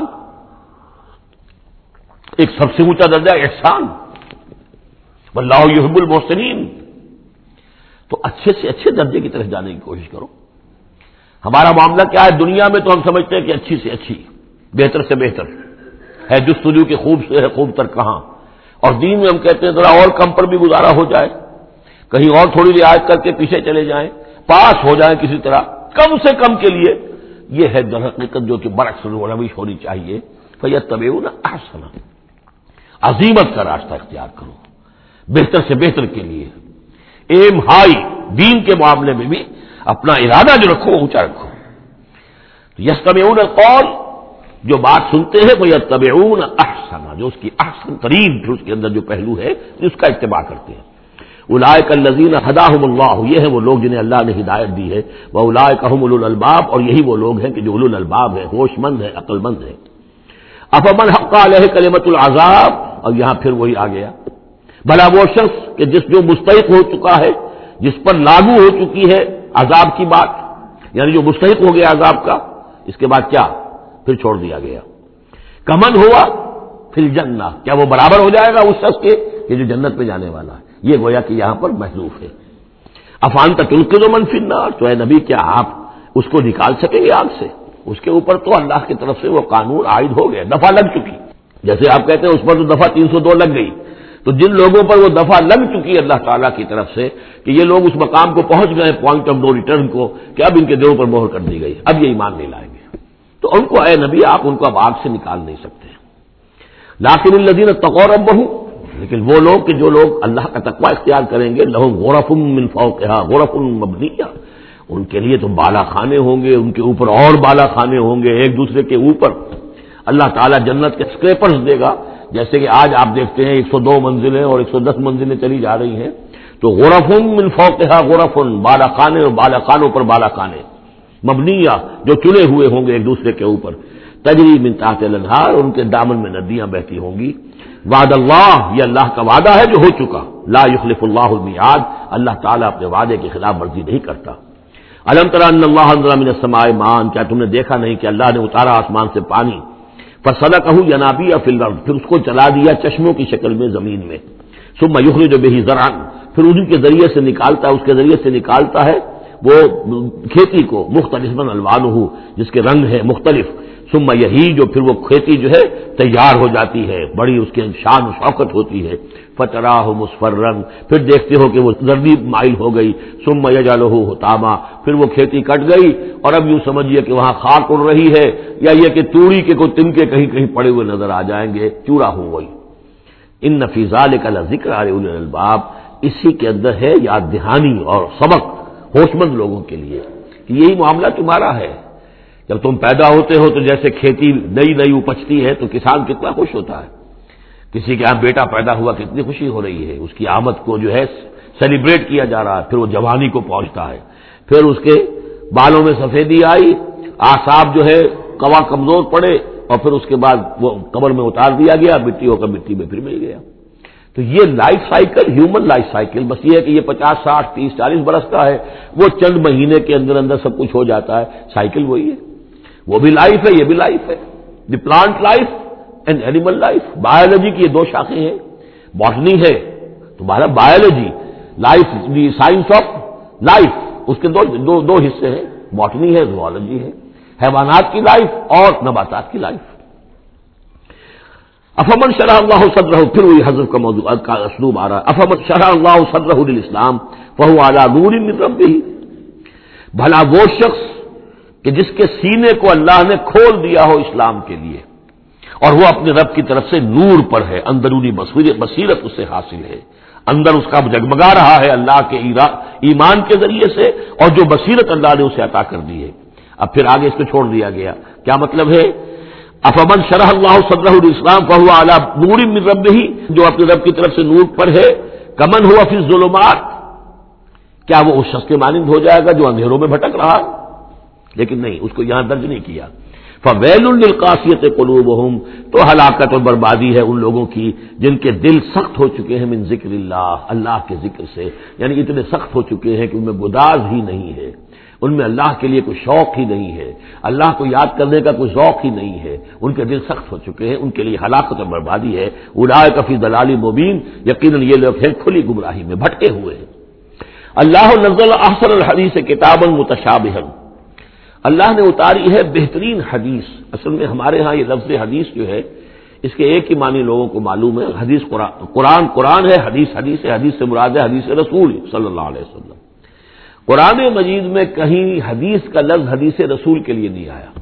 ایک سب سے اونچا درجہ ہے احسان، واللہ یحب المحسنین. تو اچھے سے اچھے درجے کی طرف جانے کی کوشش کرو. ہمارا معاملہ کیا ہے دنیا میں؟ تو ہم سمجھتے ہیں کہ اچھی سے اچھی، بہتر سے بہتر ہے، جستجو کی خوب سے ہے خوب تر کہاں. اور دین میں ہم کہتے ہیں ذرا اور کم پر بھی گزارا ہو جائے، کہیں اور تھوڑی رعایت کر کے پیچھے چلے جائیں، پاس ہو جائیں کسی طرح کم سے کم کے لیے. یہ ہے در حقیقت جو کہ برعکس روش ہونی چاہیے. فیتبعون احسنہ، عظیمت کا راستہ اختیار کرو بہتر سے بہتر کے لیے. ایم ہائی دین کے معاملے میں بھی اپنا ارادہ جو رکھو اونچا رکھو. یستمعون القول، جو بات سنتے ہیں وہ یتبعون احسنہ، جو اس کی احسن ترین اس کے اندر جو پہلو ہے اس کا اتباع کرتے ہیں. اولئک الذین ھداھم اللہ، یہ ہیں وہ لوگ جنہیں اللہ نے ہدایت دی ہے. واولئک ھم اولو الالباب، اور یہی وہ لوگ ہیں کہ جو اولو الالباب ہیں، ہوش مند ہیں، عقل مند ہیں. افمن حق علیہ کلمۃ العذاب، اور یہاں پھر وہی آ گیا، بھلا وہ شخص کہ جو مستحق ہو چکا ہے، جس پر لاگو ہو چکی ہے عذاب کی بات، یعنی جو مستحق ہو گیا عذاب کا، اس کے بعد کیا پھر چھوڑ دیا گیا. کمن ہوا فی الجنہ، کیا وہ برابر ہو جائے گا اس شخص کے کہ جو جنت میں جانے والا ہے؟ یہ گویا کہ یہاں پر محذوف ہے. افانت تلقذ من فی النار، تو اے نبی کیا آپ اس کو نکال سکیں گے آگ سے؟ اس کے اوپر تو اللہ کی طرف سے وہ قانون عائد ہو گیا، دفعہ لگ چکی. جیسے آپ کہتے ہیں اس پر تو دفعہ 302 لگ گئی، تو جن لوگوں پر وہ دفعہ لگ چکی ہے اللہ تعالیٰ کی طرف سے کہ یہ لوگ اس مقام کو پہنچ گئے پوائنٹ آف نو ریٹرن کو، کہ اب ان کے دلوں پر مہر کر دی گئی، اب یہ ایمان نہیں لائیں گے، تو ان کو اے نبی آپ ان کو اب آگ سے نکال نہیں سکتے. لیکن الذین اتقوا ربہم، لیکن وہ لوگ کہ جو لوگ اللہ کا تقوی اختیار کریں گے، لہم غرف من فوقہا غرف مبنیہ، ان کے لیے تو بالا خانے ہوں گے، ان کے اوپر اور بالا خانے ہوں گے ایک دوسرے کے اوپر. اللہ تعالیٰ جنت کے اسکریپرز دے گا، جیسے کہ آج آپ دیکھتے ہیں 102 منزلیں اور 110 منزلیں چلی جا رہی ہیں. تو غرف من فوقہا غرف، بالا خانے اور بالا خانوں پر بالا خانے، مبنیہ جو چنے ہوئے ہوں گے ایک دوسرے کے اوپر. تجری من تحت الانہار، ان کے دامن میں ندیاں بہتی ہوں گی. وعد اللہ، یہ اللہ کا وعدہ ہے جو ہو چکا. لا یخلف اللہ المیعاد، اللہ تعالیٰ اپنے وعدے کی خلاف ورزی نہیں کرتا. الم تر ان اللہ انزل من السماء ماء، کیا تم نے دیکھا نہیں کہ اللہ نے اتارا آسمان سے پانی. فسلکہ ینابیع فی الارض، پھر اس کو چلا دیا چشموں کی شکل میں زمین میں. ثم یخرج بہ زرعا، پھر ان کے ذریعے سے نکالتا ہے، اس کے ذریعے سے نکالتا ہے وہ کھیتی کو. مختلف الوانہ، جس کے رنگ ہیں مختلف. ثم یہی، جو پھر وہ کھیتی جو ہے تیار ہو جاتی ہے، بڑی اس کی شان و شوکت ہوتی ہے. فتراہ مصفرا، پھر دیکھتے ہو کہ وہ زردی مائل ہو گئی. ثم یجعلہ حطاما، پھر وہ کھیتی کٹ گئی اور اب یوں سمجھیے کہ وہاں خاک اڑ رہی ہے، یا یہ کہ توڑی کے کوئی تنکے کہیں کہیں پڑے ہوئے نظر آ جائیں گے، چورا ہو گئی. ان فی ذلک لذکر لأولی الالباب، اسی کے اندر ہے یاد دہانی اور سبق ہوش مند لوگوں کے لیے کہ یہی معاملہ تمہارا ہے. جب تم پیدا ہوتے ہو تو جیسے کھیتی نئی نئی اپجتی ہے تو کسان کتنا خوش ہوتا ہے. کسی کے یہاں بیٹا پیدا ہوا کتنی خوشی ہو رہی ہے، اس کی آمد کو جو ہے سیلیبریٹ کیا جا رہا ہے. پھر وہ جوانی کو پہنچتا ہے، پھر اس کے بالوں میں سفیدی آئی، اعصاب جو ہے قوا کمزور پڑے، اور پھر اس کے بعد وہ قبر میں اتار دیا گیا، مٹی ہو کر مٹی میں پھر مل گیا. تو یہ life cycle, human life cycle, بس یہ ہے کہ یہ 50 60 30 40 برس کا ہے، وہ چند مہینے کے اندر اندر سب کچھ ہو جاتا ہے. سائیکل وہی ہے، وہ بھی لائف ہے، یہ بھی لائف ہے. The plant life and animal life. Biology کی یہ دو شاخیں ہیں. باٹنی ہے تمہارا biology, life the science of life, اس کے دو حصے ہیں، باٹنی ہے، زوالوجی ہے. حیوانات کی لائف اور نباتات کی لائف. افمن شرح اللہ صدرہ، پھر وہی حضرت کا موضوع کا اسلوب آ رہا ہے. افمن شرح اللہ صدرہ للاسلام فہو علی نور من ربہ، بھلا وہ شخص کہ جس کے سینے کو اللہ نے کھول دیا ہو اسلام کے لیے، اور وہ اپنے رب کی طرف سے نور پر ہے، اندرونی بصیرت اس سے حاصل ہے، اندر اس کا جگمگا رہا ہے اللہ کے ایمان کے ذریعے سے، اور جو بصیرت اللہ نے اسے عطا کر دی ہے. اب پھر آگے اس کو چھوڑ دیا گیا. کیا مطلب ہے؟ افمن شرح اللہ صدرہ الاسلام فہو علی نور من ربہ، جو اپنے رب کی طرف سے نور پر ہے. کمن ہوا فی الظلمات، کیا وہ اس شخص کے مانند ہو جائے گا جو اندھیروں میں بھٹک رہا ہے؟ لیکن نہیں، اس کو یہاں درج نہیں کیا. فویل للقاسیۃ قلوبہم، تو ہلاکت اور بربادی ہے ان لوگوں کی جن کے دل سخت ہو چکے ہیں من ذکر اللہ، اللہ کے ذکر سے، یعنی اتنے سخت ہو چکے ہیں کہ ان میں گداز ہی نہیں ہے، ان میں اللہ کے لیے کوئی شوق ہی نہیں ہے، اللہ کو یاد کرنے کا کوئی ذوق ہی نہیں ہے، ان کے دل سخت ہو چکے ہیں، ان کے لیے ہلاکت اور بربادی ہے. اولئک فی ضلال مبین، یقیناً یہ لوگ ہیں کھلی گمراہی میں بھٹکے ہوئے ہیں. اللہ نزل احسن الحدیث کتابا متشابہا، اللہ نے اتاری ہے بہترین حدیث. اصل میں ہمارے ہاں یہ لفظ حدیث جو ہے اس کے ایک ہی معنی لوگوں کو معلوم ہے. حدیث قرآن ہے، حدیث ہے، حدیث سے مراد ہے حدیث رسول صلی اللہ علیہ وسلم. قرآن مجید میں کہیں حدیث کا لفظ حدیث رسول کے لیے نہیں آیا.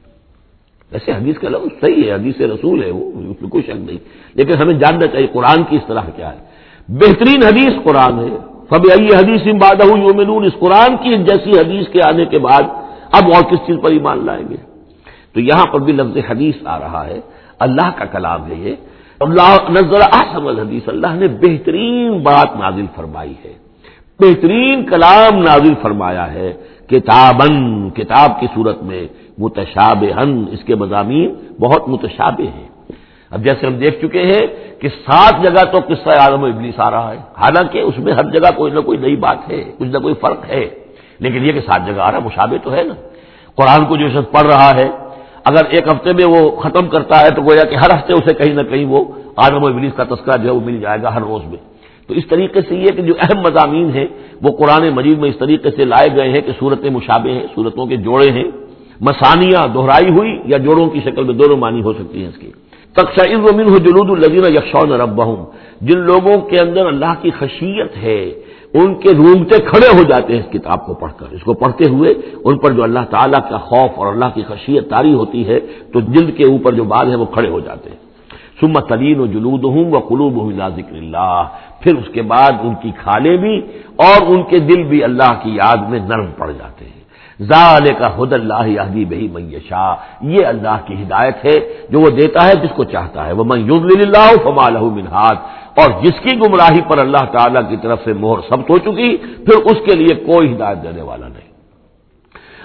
ویسے حدیث کا لفظ صحیح ہے، حدیث رسول ہے، وہ اس میں کوئی شک نہیں، لیکن ہمیں جاننا چاہیے قرآن کی اصطلاح کیا ہے. بہترین حدیث قرآن ہے. فبأي حدیث بعدہ یؤمنون، اس قرآن کی جیسی حدیث کے آنے کے بعد اب اور کس چیز پر ایمان لائیں گے؟ تو یہاں پر بھی لفظ حدیث آ رہا ہے، اللہ کا کلام ہے یہ. اللہ نزل احسن الحدیث، اللہ نے بہترین بات نازل فرمائی ہے، بہترین کلام نازل فرمایا ہے. کتاباً، کتاب کی صورت میں، متشابہاً، اس کے مضامین بہت متشابہ ہیں. اب جیسے ہم دیکھ چکے ہیں کہ 7 جگہ تو قصہ آدم و ابلیس آ رہا ہے، حالانکہ اس میں ہر جگہ کوئی نہ کوئی نئی بات ہے، کچھ نہ کوئی فرق ہے، لیکن یہ کہ 7 جگہ آ رہا ہے، مشابہ تو ہے نا. قرآن کو جو شخص پڑھ رہا ہے اگر ایک ہفتے میں وہ ختم کرتا ہے تو گویا کہ ہر ہفتے اسے کہیں نہ کہیں وہ آدم و ابلیس کا تذکرہ جو ہے وہ مل جائے گا ہر روز میں. تو اس طریقے سے یہ کہ جو اہم مضامین ہیں وہ قرآن مجید میں اس طریقے سے لائے گئے ہیں کہ صورتیں مشابہ ہیں، صورتوں کے جوڑے ہیں. مثانیہ دہرائی ہوئی یا جوڑوں کی شکل میں دونوں معنی ہو سکتی ہیں اس کی. تقشعر منہ جلود الذین یخشون ربہم، جن لوگوں کے اندر اللہ کی خشیت ہے ان کے رونگٹے کھڑے ہو جاتے ہیں اس کتاب کو پڑھ کر. اس کو پڑھتے ہوئے ان پر جو اللہ تعالیٰ کا خوف اور اللہ کی خشیت طاری ہوتی ہے تو جلد کے اوپر جو بال ہیں وہ کھڑے ہو جاتے ہیں. ثم تلین جلودہم وقلوبہم الی ذکر اللہ، پھر اس کے بعد ان کی کھالیں بھی اور ان کے دل بھی اللہ کی یاد میں نرم پڑ جاتے ہیں. ذالک ھدی اللہ یہدی بہ من یشاء، یہ اللہ کی ہدایت ہے جو وہ دیتا ہے جس کو چاہتا ہے. ومن یضلل اللہ فما لہ من ہاد، اور جس کی گمراہی پر اللہ تعالیٰ کی طرف سے مہر ثبت ہو چکی پھر اس کے لیے کوئی ہدایت دینے والا نہیں.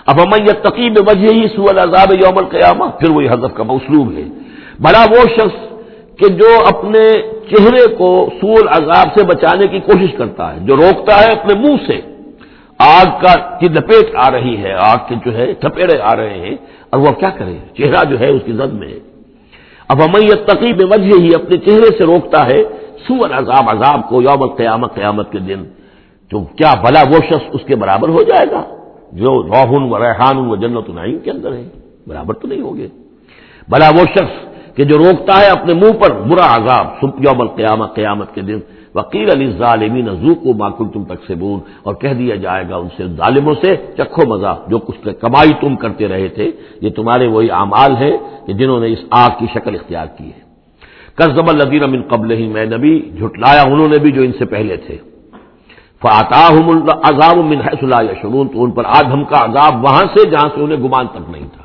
افمن یتقی بوجہہ سوء العذاب یوم القیامہ، پھر وہی حذف کا اسلوب ہے، بھلا وہ شخص کہ جو اپنے چہرے کو سوء العذاب سے بچانے کی کوشش کرتا ہے، جو روکتا ہے اپنے منہ سے، آگ کی لپیٹ آ رہی ہے، آگ کے جو ہے تھپیڑے آ رہے ہیں، اور وہ کیا کرے، چہرہ جو ہے اس کی زد میں ہے۔ افمن یتقی بوجہہ، اپنے چہرے سے روکتا ہے سوء العذاب، عذاب کو، یوم القیامہ، قیامت کے دن، تو کیا بھلا وہ شخص اس کے برابر ہو جائے گا جو روح و ریحان و جنت نعیم کے اندر ہے؟ برابر تو نہیں ہوگے۔ بھلا وہ شخص کہ جو روکتا ہے اپنے منہ پر برا عذاب یوم القیامہ، قیامت کے دن، وقیل للظالمین ذوقوا ما کنتم تکسبون، اور کہہ دیا جائے گا ان سے، ظالموں سے، چکھو مزہ، جو کچھ کمائی تم کرتے رہے تھے، یہ تمہارے وہی اعمال ہیں کہ جنہوں نے اس آگ کی شکل اختیار کی ہے۔ کذب الذین من قبلہم، اے نبی جھٹلایا انہوں نے بھی جو ان سے پہلے تھے، فاتاہم العذاب من حیث لا یشعرون، تو ان پر آ دھمکا عذاب وہاں سے جہاں سے انہیں گمان تک نہیں تھا۔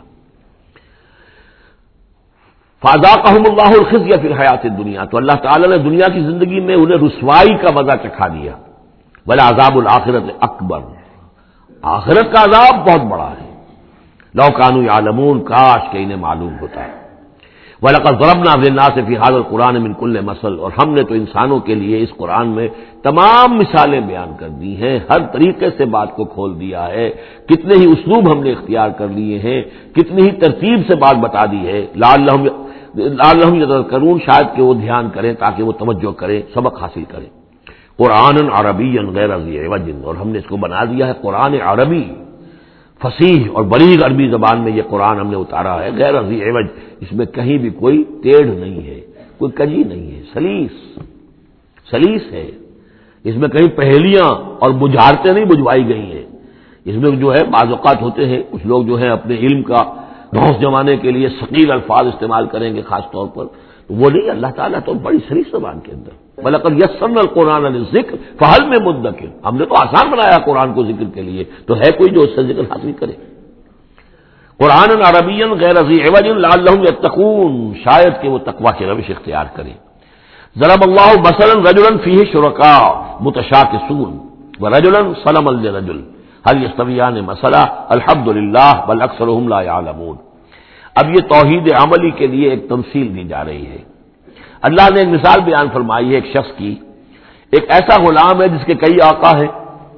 فاذاقہم اللہ الخزی فی الحیات الدنیا، تو اللہ تعالیٰ نے دنیا کی زندگی میں انہیں رسوائی کا مزہ چکھا دیا۔ ولعذاب الآخرۃ اکبر، آخرت کا عذاب بہت بڑا ہے۔ لو کانوا یعلمون، کاش کہ انہیں معلوم ہوتا ہے۔ وَلَقَدْ ضَرَبْنَا لِلنَّاسِ فِي هَذَا الْقُرْآنِ مِنْ كُلِّ مَثَلٍ، اور ہم نے تو انسانوں کے لیے اس قرآن میں تمام مثالیں بیان کر دی ہیں، ہر طریقے سے بات کو کھول دیا ہے، کتنے ہی اسلوب ہم نے اختیار کر لیے ہیں، کتنی ہی ترتیب سے بات بتا دی ہے، لعلہم یتذکرون، شاید کہ وہ دھیان کریں، تاکہ وہ توجہ کریں، سبق حاصل کریں۔ قرآن عربی غیر ذی عوج، اور ہم نے اس کو بنا دیا ہے قرآن عربی، فصیح اور بلیغ عربی زبان میں یہ قرآن ہم نے اتارا ہے، غیر ذی عوج، اس میں کہیں بھی کوئی ٹیڑھ نہیں ہے، کوئی کجی نہیں ہے، سلیس ہے، اس میں کہیں پہلیاں اور بجھارتیں نہیں بجھوائی گئی ہیں۔ اس میں جو ہے بعض اوقات ہوتے ہیں کچھ لوگ جو ہے اپنے علم کا دھوس جمانے کے لیے ثقیل الفاظ استعمال کریں گے خاص طور پر، تو وہ نہیں، اللہ تعالیٰ تو بڑی سلیس زبان کے اندر، وَلَقَدْ يَسَّرْنَا الْقُرْآنَ لِلذِّكْرِ فَهَلْ مِن مُدَّكِرٍ، ہم نے تو آسان بنایا قرآن کو ذکر کے لیے، تو ہے کوئی جو اس سے ذکر حاصل کرے۔ قرآن عربی غیر ذی عوج لعلہم یتقون، شاید کہ وہ تقوی کی روش اختیار کریں۔ ضرب اللہ مثلا رجلا فیہ شرکاء متشاکسون ورجلا سلما لرجل هل یستویان مثلا الحمد للہ بل اکثرهم لا یعلمون۔ اب یہ توحید عملی کے لیے ایک تمثیل دی جا رہی ہے۔ اللہ نے ایک مثال بیان فرمائی ہے ایک شخص کی، ایک ایسا غلام ہے جس کے کئی آقا ہیں،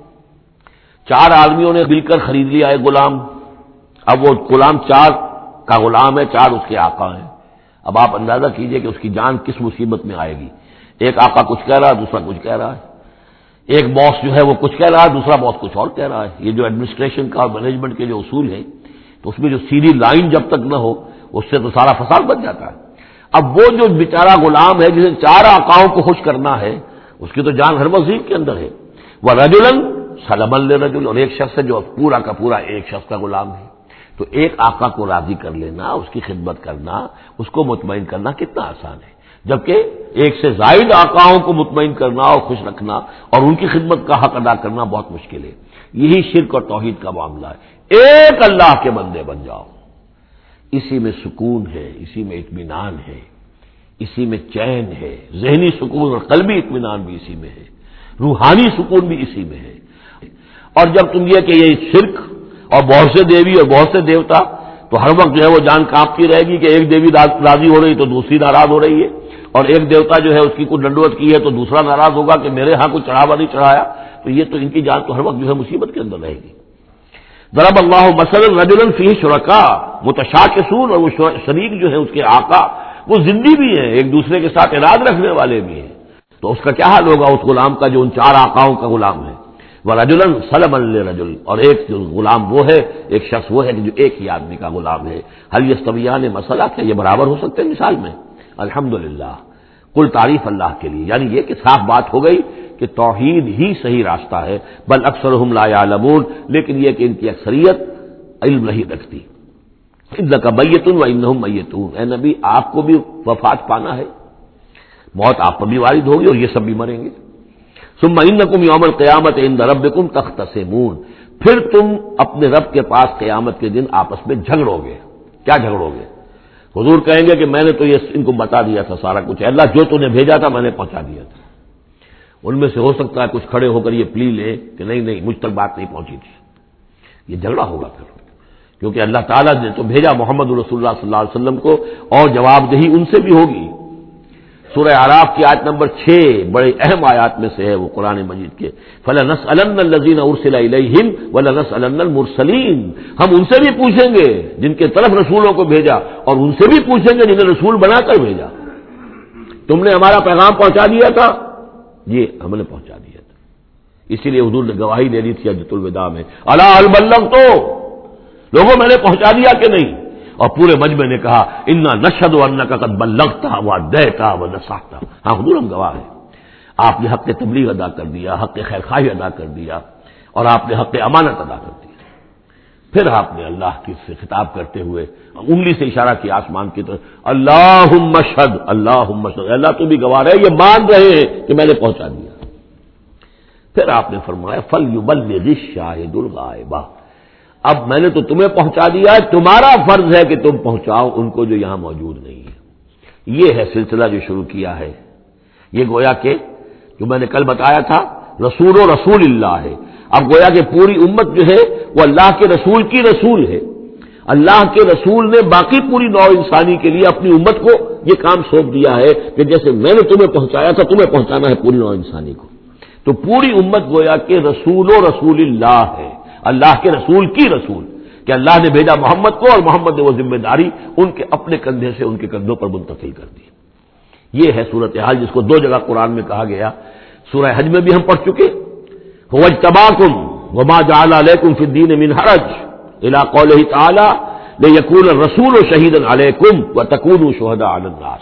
چار آدمیوں نے مل کر خرید لیا ایک غلام، اب وہ غلام چار کا غلام ہے، چار اس کے آقا ہیں۔ اب آپ اندازہ کیجئے کہ اس کی جان کس مصیبت میں آئے گی، ایک آقا کچھ کہہ رہا ہے، دوسرا کچھ کہہ رہا ہے، ایک باس جو ہے وہ کچھ کہہ رہا ہے، دوسرا باس کچھ اور کہہ رہا ہے۔ یہ جو ایڈمنسٹریشن کا اور مینجمنٹ کے جو اصول ہیں، تو اس میں جو سیدھی لائن جب تک نہ ہو اس سے تو سارا فساد بن جاتا ہے۔ اب وہ جو بیچارہ غلام ہے جسے چار آقاؤں کو خوش کرنا ہے، اس کی تو جان ہر وظیف کے اندر ہے۔ وہ رجلا سلما لرجل، اور ایک شخص ہے جو پورا کا پورا ایک شخص کا غلام ہے، تو ایک آقا کو راضی کر لینا، اس کی خدمت کرنا، اس کو مطمئن کرنا کتنا آسان ہے، جبکہ ایک سے زائد آقاؤں کو مطمئن کرنا اور خوش رکھنا اور ان کی خدمت کا حق ادا کرنا بہت مشکل ہے۔ یہی شرک اور توحید کا معاملہ ہے، ایک اللہ کے بندے بن جاؤ، اسی میں سکون ہے، اسی میں اطمینان ہے، اسی میں چین ہے، ذہنی سکون اور قلبی اطمینان بھی اسی میں ہے، روحانی سکون بھی اسی میں ہے۔ اور جب تم یہ کہ یہ شرک اور بہت سے دیوی اور بہت سے دیوتا، تو ہر وقت جو ہے وہ جان کانپتی رہے گی کہ ایک دیوی راضی ہو رہی تو دوسری ناراض ہو رہی ہے، اور ایک دیوتا جو ہے اس کی کوئی ڈنڈوت کی ہے تو دوسرا ناراض ہوگا کہ میرے ہاں کوئی چڑھاوا نہیں چڑھایا، تو یہ تو ان کی جان تو ہر وقت جو ہے مصیبت کے اندر رہے گی۔ ضرب اللہ مثلا رجلا فیہ شرکاء متشاکسون، اور وہ شریک جو ہے اس کے آقا وہ زندی بھی ہیں، ایک دوسرے کے ساتھ اراد رکھنے والے بھی ہیں، تو اس کا کیا حال ہوگا اس غلام کا جو ان چار آقاؤں کا غلام ہے۔ ورجلا سلما لرجل، اور ایک جو غلام وہ ہے، ایک شخص وہ ہے جو ایک ہی آدمی کا غلام ہے۔ هل یستویان مثلا، کیا یہ برابر ہو سکتے ہیں مثال میں؟ الحمدللہ، کل تعریف اللہ کے لیے، یعنی یہ کہ صاف بات ہو گئی کہ توحید ہی صحیح راستہ ہے، بل اکثرهم لا یعلمون، لیکن یہ کہ ان کی اکثریت علم نہیں رکھتی۔ انک میت وانہم میتون، اے نبی آپ کو بھی وفات پانا ہے، موت آپ پر بھی وارد ہوگی اور یہ سب بھی مریں گے۔ ثم انکم یوم القیامت عند ربکم تختصمون، پھر تم اپنے رب کے پاس قیامت کے دن آپس میں جھگڑو گے۔ کیا جھگڑو گے؟ حضور کہیں گے کہ میں نے تو یہ ان کو بتا دیا تھا سارا کچھ، اللہ جو تو نے بھیجا تھا میں نے پہنچا دیا تھا۔ ان میں سے ہو سکتا ہے کچھ کھڑے ہو کر یہ پلی لے کہ نہیں مجھ تک بات نہیں پہنچی تھی، یہ جھگڑا ہوگا پھر۔ کیونکہ اللہ تعالیٰ نے تو بھیجا محمد رسول اللہ صلی اللہ علیہ وسلم کو، اور جواب دہی ان سے بھی ہوگی۔ سورہ اعراف کی آیت نمبر 6 بڑے اہم آیات میں سے ہے وہ قرآن مجید کے، فَلَنَسْأَلَنَّ الَّذِينَ أُرْسِلَ إِلَيْهِمْ وَلَنَسْأَلَنَّ الْمُرْسَلِينَ، ہم ان سے بھی پوچھیں گے جن کے طرف رسولوں کو بھیجا، اور ان سے بھی پوچھیں گے جنہیں رسول بنا کر بھیجا۔ تم نے ہمارا پیغام پہنچا دیا تھا؟ یہ ہم نے پہنچا دیا تھا۔ اسی لیے حضور نے گواہی دے دی تھی حجۃ الوداع میں، الا هل بلغت، لوگوں میں نے پہنچا دیا کہ نہیں؟ اور پورے مجمع نے کہا انا نشهد انک قد بلغت وادیت ونصحت، ہاں حضور ہم گواہ ہیں، آپ نے حق تبلیغ ادا کر دیا، حق خیرخواہی ادا کر دیا، اور آپ نے حق امانت ادا کر دیا۔ پھر آپ نے اللہ کی سے خطاب کرتے ہوئے انگلی سے اشارہ کیا آسمان کی طرف، اللہم اشہد، اللہم اشہد، اللہ تو بھی گواہ ہے، یہ مان رہے ہیں کہ میں نے پہنچا دیا۔ پھر آپ نے فرمایا فلیبلغ الشاہد الغائب، اب میں نے تو تمہیں پہنچا دیا ہے، تمہارا فرض ہے کہ تم پہنچاؤ ان کو جو یہاں موجود نہیں ہے۔ یہ ہے سلسلہ جو شروع کیا ہے، یہ گویا کہ جو میں نے کل بتایا تھا رسول و رسول اللہ ہے، اب گویا کہ پوری امت جو ہے وہ اللہ کے رسول کی رسول ہے۔ اللہ کے رسول نے باقی پوری نوع انسانی کے لیے اپنی امت کو یہ کام سونپ دیا ہے کہ جیسے میں نے تمہیں پہنچایا تھا تمہیں پہنچانا ہے پوری نوع انسانی کو۔ تو پوری امت گویا کہ رسول و رسول اللہ ہے، اللہ کے رسول کی رسول، کہ اللہ نے بھیجا محمد کو، اور محمد نے وہ ذمہ داری ان کے اپنے کندھے سے ان کے کندھوں پر منتقل کر دی۔ یہ ہے صورتحال جس کو 2 جگہ قرآن میں کہا گیا، سورہ حج میں بھی ہم پڑھ چکے، هو اجتباکم وما جعل علیکم فی الدین من حرج الی قولہ تعالی لیکون الرسول شہیدا علیکم وتکونوا شہداء علی الناس،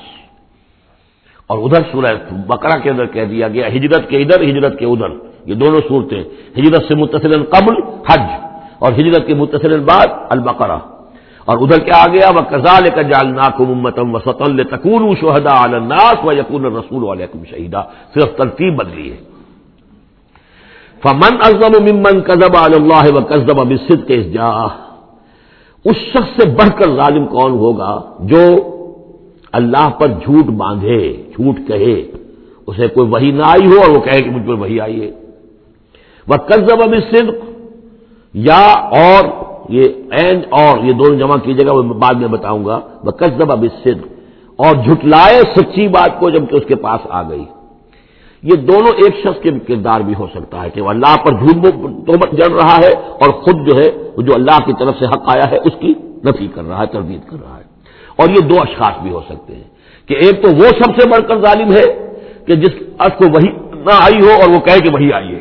اور ادھر سورہ بقرہ کے اندر کہہ دیا گیا ہجرت کے ادھر ہجرت کے ادھر، یہ دونوں صورتیں ہجرت سے متصل قبل حج اور ہجرت کے متصل بعد البقرہ، اور ادھر کیا آ گیا وَكَذَلِكَ جَعَلْنَاكُمْ أُمَّةً وَسَطًا لِتَكُونُوا شُهَدَاءَ عَلَى النَّاسِ وَيَكُونَ الرَّسُولُ عَلَيْكُمْ شَهِيدًا، صرف ترتیب بدلی ہے۔ فَمَنْ أَظْلَمُ مِمَّنْ كَذَبَ عَلَى اللَّهِ وَكَذَّبَ بِالصِّدْقِ إِذْ جَاءَهُ، اس شخص سے بڑھ کر ظالم کون ہوگا جو اللہ پر جھوٹ باندھے، جھوٹ کہے، اسے کوئی وحی نہ آئی ہو اور وہ کہے کہ مجھ پر وحی آئی ہے۔ وَكَذَّبَ بِالصِّدْقِ، یا اور یہ این اور یہ دونوں جمع کیجیے گا، وہ بعد میں بتاؤں گا، وَكَذَّبَ بِالصِّدْقِ، اور جھٹلائے سچی بات کو جب کہ اس کے پاس آ گئی۔ یہ دونوں ایک شخص کے کردار بھی ہو سکتا ہے کہ وہ اللہ پر جھوٹ تہمت جڑ رہا ہے اور خود جو ہے وہ جو اللہ کی طرف سے حق آیا ہے اس کی نفی کر رہا ہے، تردید کر رہا ہے۔ اور یہ 2 اشخاص بھی ہو سکتے ہیں کہ ایک تو وہ سب سے بڑھ کر ظالم ہے کہ جس کو وحی نہ آئی ہو اور وہ کہے کہ وحی آئی ہے،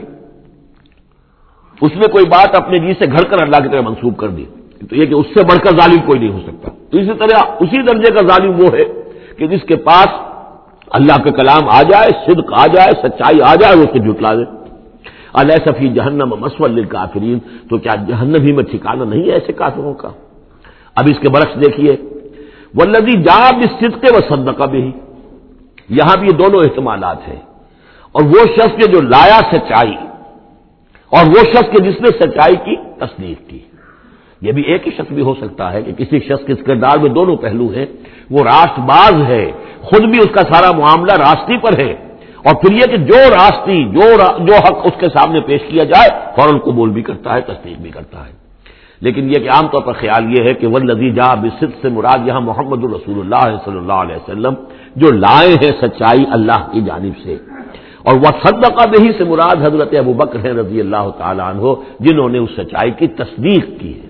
اس نے کوئی بات اپنے جی سے گھڑ کر اللہ کی طرف منسوب کر دی، تو یہ کہ اس سے بڑھ کر ظالم کوئی نہیں ہو سکتا۔ تو اسی طرح اسی درجے کا ظالم وہ ہے کہ جس کے پاس اللہ کا کلام آ جائے، صدق آ جائے، سچائی آ جائے، وہ اسے جھٹلا دے۔ الیس فی جہنم مثوی للکافرین، تو کیا جہنم ہی میں ٹھکانہ نہیں ہے ایسے کافروں کا؟ اب اس کے برعکس دیکھیے والذی جاء بالصدق وصدق بہ، یہاں بھی یہ دونوں احتمالات ہیں، اور وہ شخص کے جو لایا سچائی، اور وہ شخص کے جس نے سچائی کی تصدیق کی۔ یہ بھی ایک ہی شخص بھی ہو سکتا ہے کہ کسی شخص کے کردار میں دونوں پہلو ہیں، وہ راست باز ہے، خود بھی اس کا سارا معاملہ راستی پر ہے، اور پھر یہ کہ جو راستی جو حق اس کے سامنے پیش کیا جائے فوراً قبول بھی کرتا ہے، تصدیق بھی کرتا ہے۔ لیکن یہ کہ عام طور پر خیال یہ ہے کہ والذی جاء بالصدق سے مراد یہاں محمد رسول اللہ صلی اللہ علیہ وسلم جو لائے ہیں سچائی اللہ کی جانب سے، اور وصدق بہ سے مراد حضرت ابوبکر ہیں رضی اللہ تعالی عنہ جنہوں نے اس سچائی کی تصدیق کی ہے۔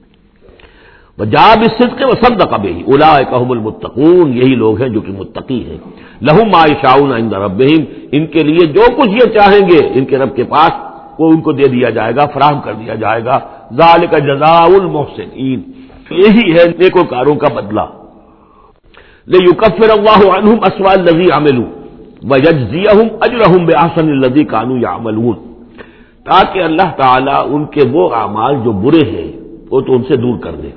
وجاء بالصدق وصدق بہ اولئک هم المتقون، یہی لوگ ہیں جو کہ متقی ہیں۔ لہم ما یشاءون عند ربہم، ان کے لیے جو کچھ یہ چاہیں گے ان کے رب کے پاس وہ ان کو دے دیا جائے گا، فراہم کر دیا جائے گا۔ ذالک جزاء المحسنین، یہی ہے نیکوکاروں کا بدلہ۔ لیکفر اللہ عنہم اسوأ الذی عملوا وَيَجْزِيَهُمْ أَجْرَهُمْ بِأَحْسَنِ الَّذِي كَانُوا يَعْمَلُونَ، تاکہ اللہ تعالیٰ ان کے وہ اعمال جو برے ہیں وہ تو ان سے دور کر دے۔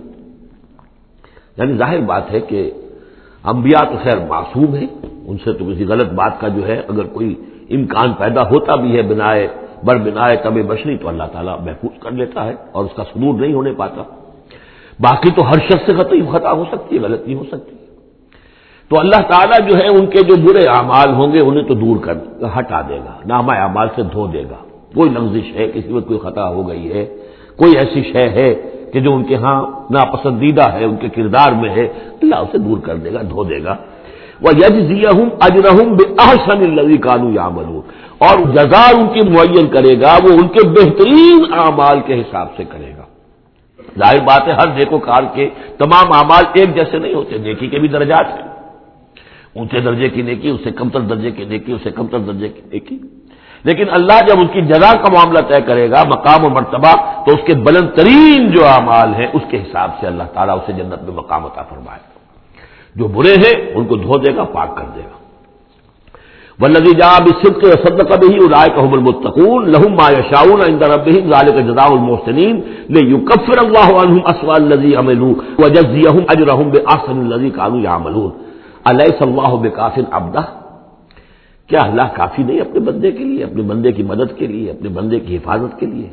یعنی ظاہر بات ہے کہ انبیاء تو خیر معصوم ہیں، ان سے تو کسی غلط بات کا جو ہے اگر کوئی امکان پیدا ہوتا بھی ہے بنائے طب بشری تو اللہ تعالیٰ محفوظ کر لیتا ہے اور اس کا صدور نہیں ہونے پاتا۔ باقی تو ہر شخص سے خطا ہو سکتی ہے، غلطی ہو سکتی ہے، تو اللہ تعالیٰ جو ہے ان کے جو برے اعمال ہوں گے انہیں تو دور کر ہٹا دے گا، نامہ اعمال سے دھو دے گا۔ کوئی لغزش ہے، کسی میں کوئی خطا ہو گئی ہے، کوئی ایسی شے ہے کہ جو ان کے ہاں ناپسندیدہ ہے، ان کے کردار میں ہے، اللہ اسے دور کر دے گا، دھو دے گا۔ وَيَجْزِيَهُمْ أَجْرَهُمْ بِأَحْسَنِ الَّذِي كَانُوا يَعْمَلُونَ، اور جزا ان کی معین کرے گا وہ ان کے بہترین اعمال کے حساب سے کرے گا۔ ظاہر بات ہے ہر نیکوکار کے تمام اعمال ایک جیسے نہیں ہوتے، نیکی کے بھی درجات ہیں، اونچے درجے کی نیکی، اس سے کمتر درجے کی نیکی، اس سے کمتر درجے کی نیکی، لیکن اللہ جب اس کی جزا کا معاملہ طے کرے گا، مقام و مرتبہ، تو اس کے بلند ترین جو اعمال ہیں اس کے حساب سے اللہ تعالیٰ اسے جنت میں مقام عطا فرمائے گا۔ جو برے ہیں ان کو دھو دے گا، پاک کر دے گا۔ والذی جاء بالصدق وصدق به اولئک هم المتقون لهم ما یشاءون عند ربهم ذلك جزاء المحسنین لیکفر اللہ عنهم اسوأ الذی عملوا ویجزیهم اجرهم باحسن الذی كانوا يعملون الیس اللہ بکاف عبدہ، کیا اللہ کافی نہیں اپنے بندے کے لیے، اپنے بندے کی مدد کے لیے، اپنے بندے کی حفاظت کے لیے؟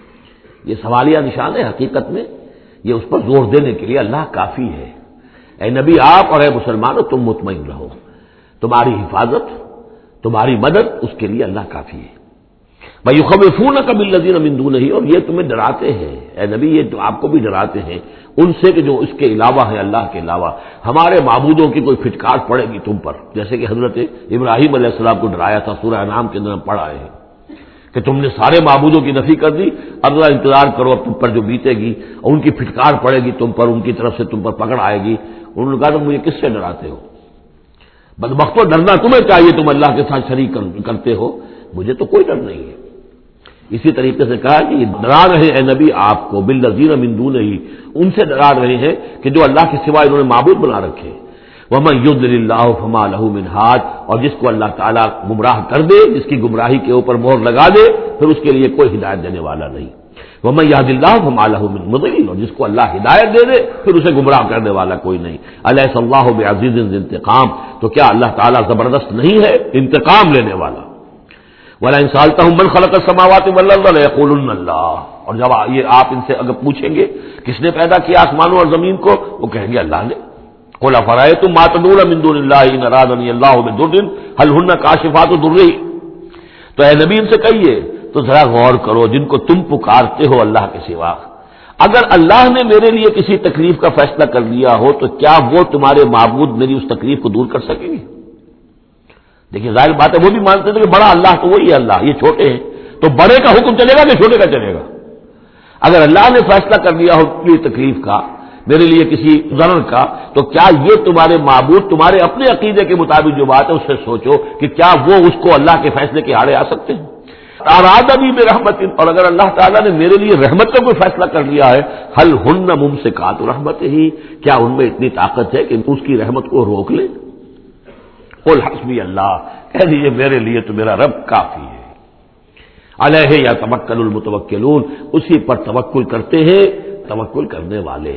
یہ سوالیہ نشان ہے، حقیقت میں یہ اس پر زور دینے کے لیے اللہ کافی ہے۔ اے نبی آپ اور اے مسلمانوں تم مطمئن رہو، تمہاری حفاظت، تمہاری مدد اس کے لیے اللہ کافی ہے۔ وَيُخَوِّفُونَكَ بِالَّذِينَ مِن دُونِهِ، اور یہ تمہیں ڈراتے ہیں اے نبی، یہ تو آپ کو بھی ڈراتے ہیں ان سے کہ جو اس کے علاوہ ہیں، اللہ کے علاوہ ہمارے معبودوں کی کوئی پھٹکار پڑے گی تم پر، جیسے کہ حضرت ابراہیم علیہ السلام کو ڈرایا تھا، سورہ انعام کے اندر ہم پڑھ آئے ہیں کہ تم نے سارے معبودوں کی نفی کر دی، اب ذرا انتظار کرو، اب تم پر جو بیتے گی اور ان کی پھٹکار پڑے گی تم پر، ان کی طرف سے تم پر پکڑ آئے گی۔ انہوں نے کہا تم مجھے کس سے ڈراتے ہو؟ بدبختو ڈرنا تمہیں چاہیے، تم اللہ کے ساتھ شریک کرتے ہو، مجھے تو کوئی ڈر نہیں ہے۔ اسی طریقے سے کہا کہ یہ ڈرا رہے اے نبی آپ کو بالذین من دونہ، ان سے ڈرا رہے ہیں کہ جو اللہ کے سوا انہوں نے معبود بنا رکھے۔ وَمَن يُضْلِلِ اللَّهُ فَمَا لَهُ مِنْ هَادٍ، اور جس کو اللہ تعالیٰ گمراہ کر دے، جس کی گمراہی کے اوپر مہر لگا دے، پھر اس کے لیے کوئی ہدایت دینے والا نہیں۔ وَمَن يَهْدِ اللَّهُ فَمَا لَهُ مِن مُضِلٍّ، اور جس کو اللہ ہدایت دے دے پھر اسے گمراہ کرنے والا کوئی نہیں۔ أَلَيْسَ اللَّهُ بِعَزِيزٍ ذِي انتقام، تو کیا اللہ تعالیٰ زبردست نہیں ہے، انتقام لینے والا؟ وَلَئِن سَأَلْتَهُم مَّنْ خَلَقَ السَّمَاوَاتِ وَالْأَرْضَ لَيَقُولُنَّ اللَّهُ، اور جب یہ آپ ان سے اگر پوچھیں گے کس نے پیدا کیا آسمانوں اور زمین کو، وہ کہیں گے اللہ نے۔ قُلْ أَفَرَأَيْتُم مَّا تَدْعُونَ مِن دُونِ اللَّهِ إِنْ أَرَادَنِيَ اللَّهُ بِضُرٍّ هَلْ هُنَّ كَاشِفَاتُ ضُرِّهِ، تو اے نبی ان سے کہیے تو ذرا غور کرو، جن کو تم پکارتے ہو اللہ کے سوا، اگر اللہ نے میرے لیے کسی تکلیف کا فیصلہ کر لیا ہو تو کیا وہ تمہارے معبود میری اس تکلیف کو دور کر سکیں گے؟ دیکھیے ظاہر بات ہے وہ بھی مانتے تھے کہ بڑا اللہ تو وہی ہے، اللہ یہ چھوٹے ہیں، تو بڑے کا حکم چلے گا کہ چھوٹے کا چلے گا؟ اگر اللہ نے فیصلہ کر لیا ہو یہ تکلیف کا، میرے لیے کسی ضرر کا، تو کیا یہ تمہارے معبود تمہارے اپنے عقیدے کے مطابق جو بات ہے اس سے سوچو کہ کیا وہ اس کو اللہ کے فیصلے کے آڑے آ سکتے ہیں؟ ارادنی برحمت، اور اگر اللہ تعالیٰ نے میرے لیے رحمت کا کوئی فیصلہ کر لیا ہے، حل ہن ممسکات رحمت ہی، کیا ان میں اتنی طاقت ہے کہ اس کی رحمت کو روک لیں؟ قل حسبی اللہ، کہہ دیجیے میرے لیے تو میرا رب کافی ہے۔ علیہ یتوکل المتوکلون، اسی پر توکل کرتے ہیں توکل کرنے والے۔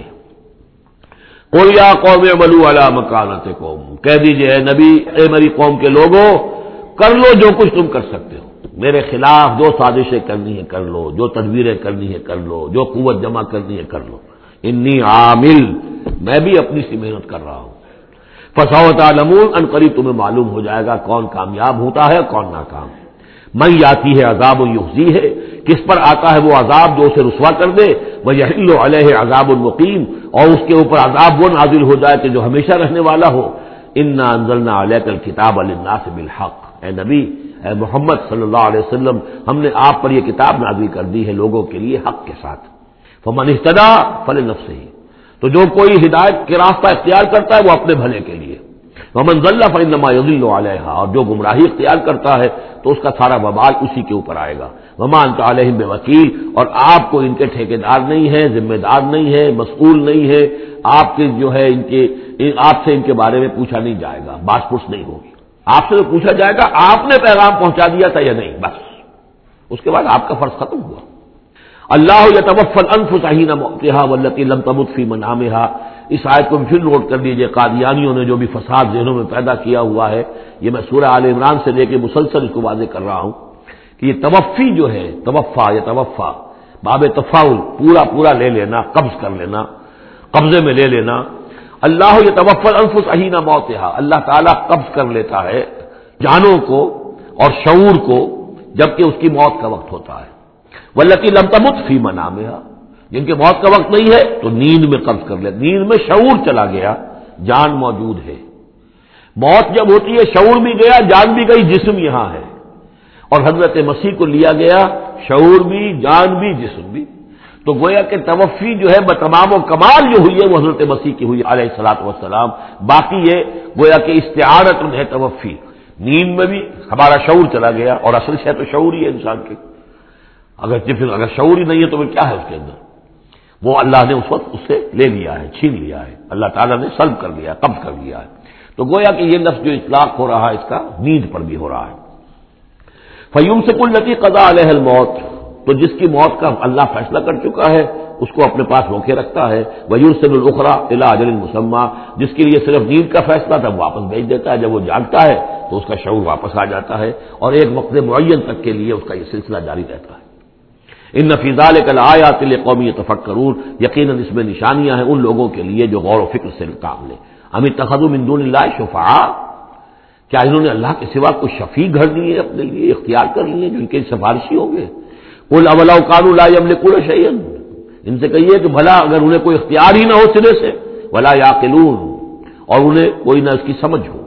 قل یا قوم اعملوا علی مکانتکم، کہہ دیجیے اے نبی اے میری قوم کے لوگوں، کر لو جو کچھ تم کر سکتے ہو، میرے خلاف جو سازشیں کرنی ہے کر لو، جو تدبیریں کرنی ہے کر لو، جو قوت جمع کرنی ہے کر لو، انی عامل، میں بھی اپنی سی محنت کر رہا ہوں۔ فسوف تعلمون، ان قریب تمہیں معلوم ہو جائے گا کون کامیاب ہوتا ہے کون ناکام۔ من یاتی ہے عذاب یخزی ہے، کس پر آتا ہے وہ عذاب جو اسے رسوا کر دے، ویحل علیہ عذاب مقیم، اور اس کے اوپر عذاب وہ نازل ہو جائے کہ جو ہمیشہ رہنے والا ہو۔ انا انزلنا علیک الکتاب للناس بالحق، اے نبی اے محمد صلی اللہ علیہ وسلم، ہم نے آپ پر یہ کتاب نازل کر دی ہے لوگوں کے لیے حق کے ساتھ۔ فمن اہتدی فلنفسہ، تو جو کوئی ہدایت کے راستہ اختیار کرتا ہے وہ اپنے بھلے کے لیے، ومن ضل فانما یضل علیہا، اور جو گمراہی اختیار کرتا ہے تو اس کا سارا وبال اسی کے اوپر آئے گا۔ وما انت علیہم بوکیل، اور آپ کو ان کے ٹھیکیدار نہیں ہے، ذمہ دار نہیں ہے، مسئول نہیں ہے، آپ کے جو ہے آپ سے ان کے بارے میں پوچھا نہیں جائے گا، باس پرس نہیں ہوگی، آپ سے تو پوچھا جائے گا آپ نے پیغام پہنچا دیا تھا یا نہیں، بس اس کے بعد آپ کا فرض ختم ہوا۔ اللہ یتوفی الانفس حین موتها والتي لم تمت فی منامها، اس آیت کو پھر نوٹ کر لیجئے، قادیانیوں نے جو بھی فساد ذہنوں میں پیدا کیا ہوا ہے، یہ میں سورہ آل عمران سے لے کے مسلسل اس کو واضح کر رہا ہوں کہ یہ توفی جو ہے، توفا یتوفا، باب تفاعل، پورا لے لینا، قبض کر لینا، قبضے میں لے لینا۔ اللہ یتوفی الانفس حین موتها، اللہ تعالیٰ قبض کر لیتا ہے جانوں کو اور شعور کو جبکہ اس کی موت کا وقت ہوتا ہے۔ والتي لم تمت فی منامها، جن کے موت کا وقت نہیں ہے تو نیند میں قبض کر لے، نیند میں شعور چلا گیا، جان موجود ہے۔ موت جب ہوتی ہے شعور بھی گیا، جان بھی گئی، جسم یہاں ہے، اور حضرت مسیح کو لیا گیا، شعور بھی، جان بھی، جسم بھی۔ تو گویا کہ توفی جو ہے بتمام و کمال جو ہوئی ہے وہ حضرت مسیح کی ہوئی علیہ الصلوۃ والسلام۔ باقی یہ گویا کہ استعارت ہے توفی، نیند میں بھی ہمارا شعور چلا گیا، اور اصل شے تو شعور ہی ہے انسان کے، اگر شعور ہی نہیں ہے تو پھر کیا ہے اس کے اندر؟ وہ اللہ نے اس وقت اس سے لے لیا ہے، چھین لیا ہے، اللہ تعالیٰ نے سلب کر لیا، قبض کر لیا ہے۔ تو گویا کہ یہ لفظ جو اطلاق ہو رہا ہے اس کا نیند پر بھی ہو رہا ہے۔ فَيُمْسِكُ الَّتِي قَضَىٰ عَلَيْهَا الْمَوْتَ، تو جس کی موت کا اللہ فیصلہ کر چکا ہے اس کو اپنے پاس روکے رکھتا ہے۔ وَيُرْسِلُ الْأُخْرَىٰ إِلَىٰ أَجَلٍ مُّسَمًّى، جس کے لیے صرف نیند کا فیصلہ تھا واپس بھیج دیتا ہے، جب وہ جاگتا ہے تو اس کا شعور واپس آ جاتا ہے، اور ایک وقت معین تک کے لیے اس کا یہ سلسلہ جاری رہتا ہے۔ ان فی ذلک لآیات لقوم یتفکرون، یقیناً اس میں نشانیاں ہیں ان لوگوں کے لیے جو غور و فکر سے کام لیں۔ ام اتخذوا من دون اللہ شفعاء، کیا انہوں نے اللہ کے سوا کوئی شفیع گھر لیے اپنے لیے، اختیار کر لیے جو ان کے سفارشی ہوں گے؟ قل اولو کانوا لا یملکون شیئا، ان سے کہیے کہ بھلا اگر انہیں کوئی اختیار ہی نہ ہو سرے سے، ولا یعقلون، اور انہیں کوئی نہ اس کی سمجھ ہو۔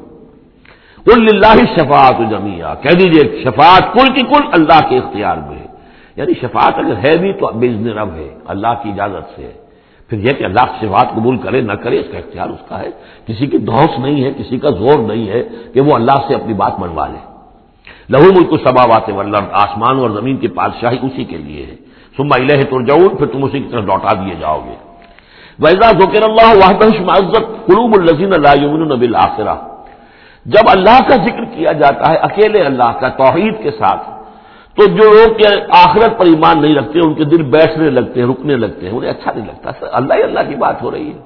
قل للہ الشفاعۃ جمیعا، کہہ دیجئے شفاعت کل کی کل اللہ کے اختیار میں ہے، یعنی شفاعت اگر ہے بھی تو باذن رب ہے، اللہ کی اجازت سے ہے۔ پھر یہ کہ اللہ کی شفاعت قبول کرے نہ کرے اس کا اختیار اس کا ہے، کسی کی دھونس نہیں ہے، کسی کا زور نہیں ہے کہ وہ اللہ سے اپنی بات منوا لے۔ لہ ملک السماوات والارض، آسمان اور زمین کی بادشاہی اسی کے لیے ہے۔ ثم الیہ ترجعون، پھر تم اسی کی طرف لوٹا دیے جاؤ گے۔ وَإِذَا ذُكِرَ اللَّهُ وَحْدَهُ اشْمَأَزَّتْ قُلُوبُ الَّذِينَ لَا يُؤْمِنُونَ بِالْآخِرَةِ، جب اللہ کا ذکر کیا جاتا ہے اکیلے اللہ کا توحید کے ساتھ، تو جو لوگ کہ آخرت پر ایمان نہیں رکھتے ان کے دل بیٹھنے لگتے ہیں، رکنے لگتے ہیں، انہیں اچھا نہیں لگتا، اللہ ہی اللہ کی بات ہو رہی ہے۔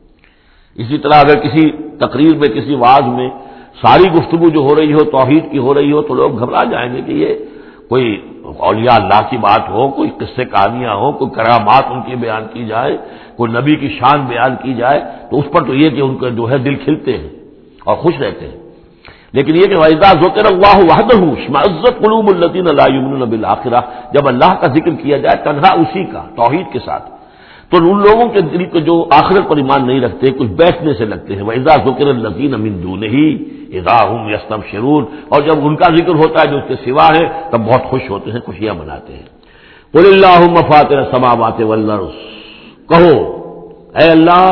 اسی طرح اگر کسی تقریر میں، کسی وعظ میں ساری گفتگو جو ہو رہی ہو توحید کی ہو رہی ہو تو لوگ گھبرا جائیں گے کہ یہ کوئی اولیاء اللہ کی بات ہو، کوئی قصے کہانیاں ہو، کوئی کرامات ان کی بیان کی جائے، کوئی نبی کی شان بیان کی جائے، تو اس پر تو یہ کہ ان کا جو ہے دل کھلتے ہیں اور خوش رہتے ہیں۔ لیکن یہ کہ وَإِذَا ذُكِرَ اللَّهُ وَحْدَهُ اشْمَأَزَّتْ قُلُوبُ الَّذِينَ لَا يُؤْمِنُونَ بِالْآخِرَةِ، جب اللہ کا ذکر کیا جائے تنہا اسی کا توحید کے ساتھ، تو ان لوگوں کے دل کو جو آخرت پر ایمان نہیں رکھتے کچھ بیٹھنے سے لگتے ہیں۔ وَإِذَا ذُكِرَ الَّذِينَ مِن دُونِهِ إِذَا هُمْ يَسْتَبْشِرُونَ، اور جب ان کا ذکر ہوتا ہے جو اس کے سوا ہے تب بہت خوش ہوتے ہیں، خوشیاں مناتے ہیں۔ قُلِ اللَّهُمَّ فَاطِرَ السَّمَاوَاتِ وَالْأَرْضِ، کہو اے اللہ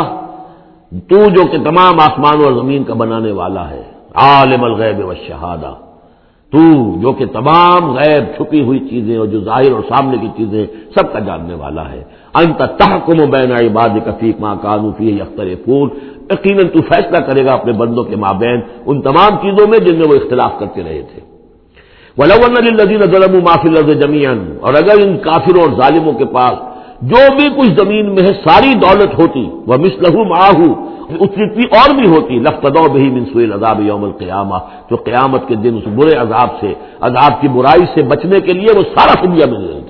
تو جو کہ تمام آسمان اور زمین کا بنانے والا ہے، عالم الغیب والشہادہ، تو جو کہ تمام غیب چھپی ہوئی چیزیں اور جو ظاہر اور سامنے کی چیزیں سب کا جاننے والا ہے، انت تحکم بین عبادک فی ما کانوا فیہ یختلفون، یقیناً تو فیصلہ کرے گا اپنے بندوں کے مابین ان تمام چیزوں میں جن میں وہ اختلاف کرتے رہے تھے۔ وَلَوْ أَنَّ لِلَّذِينَ ظَلَمُوا مَا فِي الْأَرْضِ جَمِيعًا، اور اگر ان کافروں اور ظالموں کے پاس جو بھی کچھ زمین میں ہے ساری دولت ہوتی، وَمِثْلَهُ مَعَهُ، اس جتنی اور بھی ہوتی، لَافْتَدَوْا بِهِ مِنْ سُوءِ الْعَذَابِ يَوْمَ الْقِيَامَةِ، تو قیامت کے دن اس برے عذاب سے، عذاب کی برائی سے بچنے کے لیے وہ سارا فدیہ میں دے دیتے۔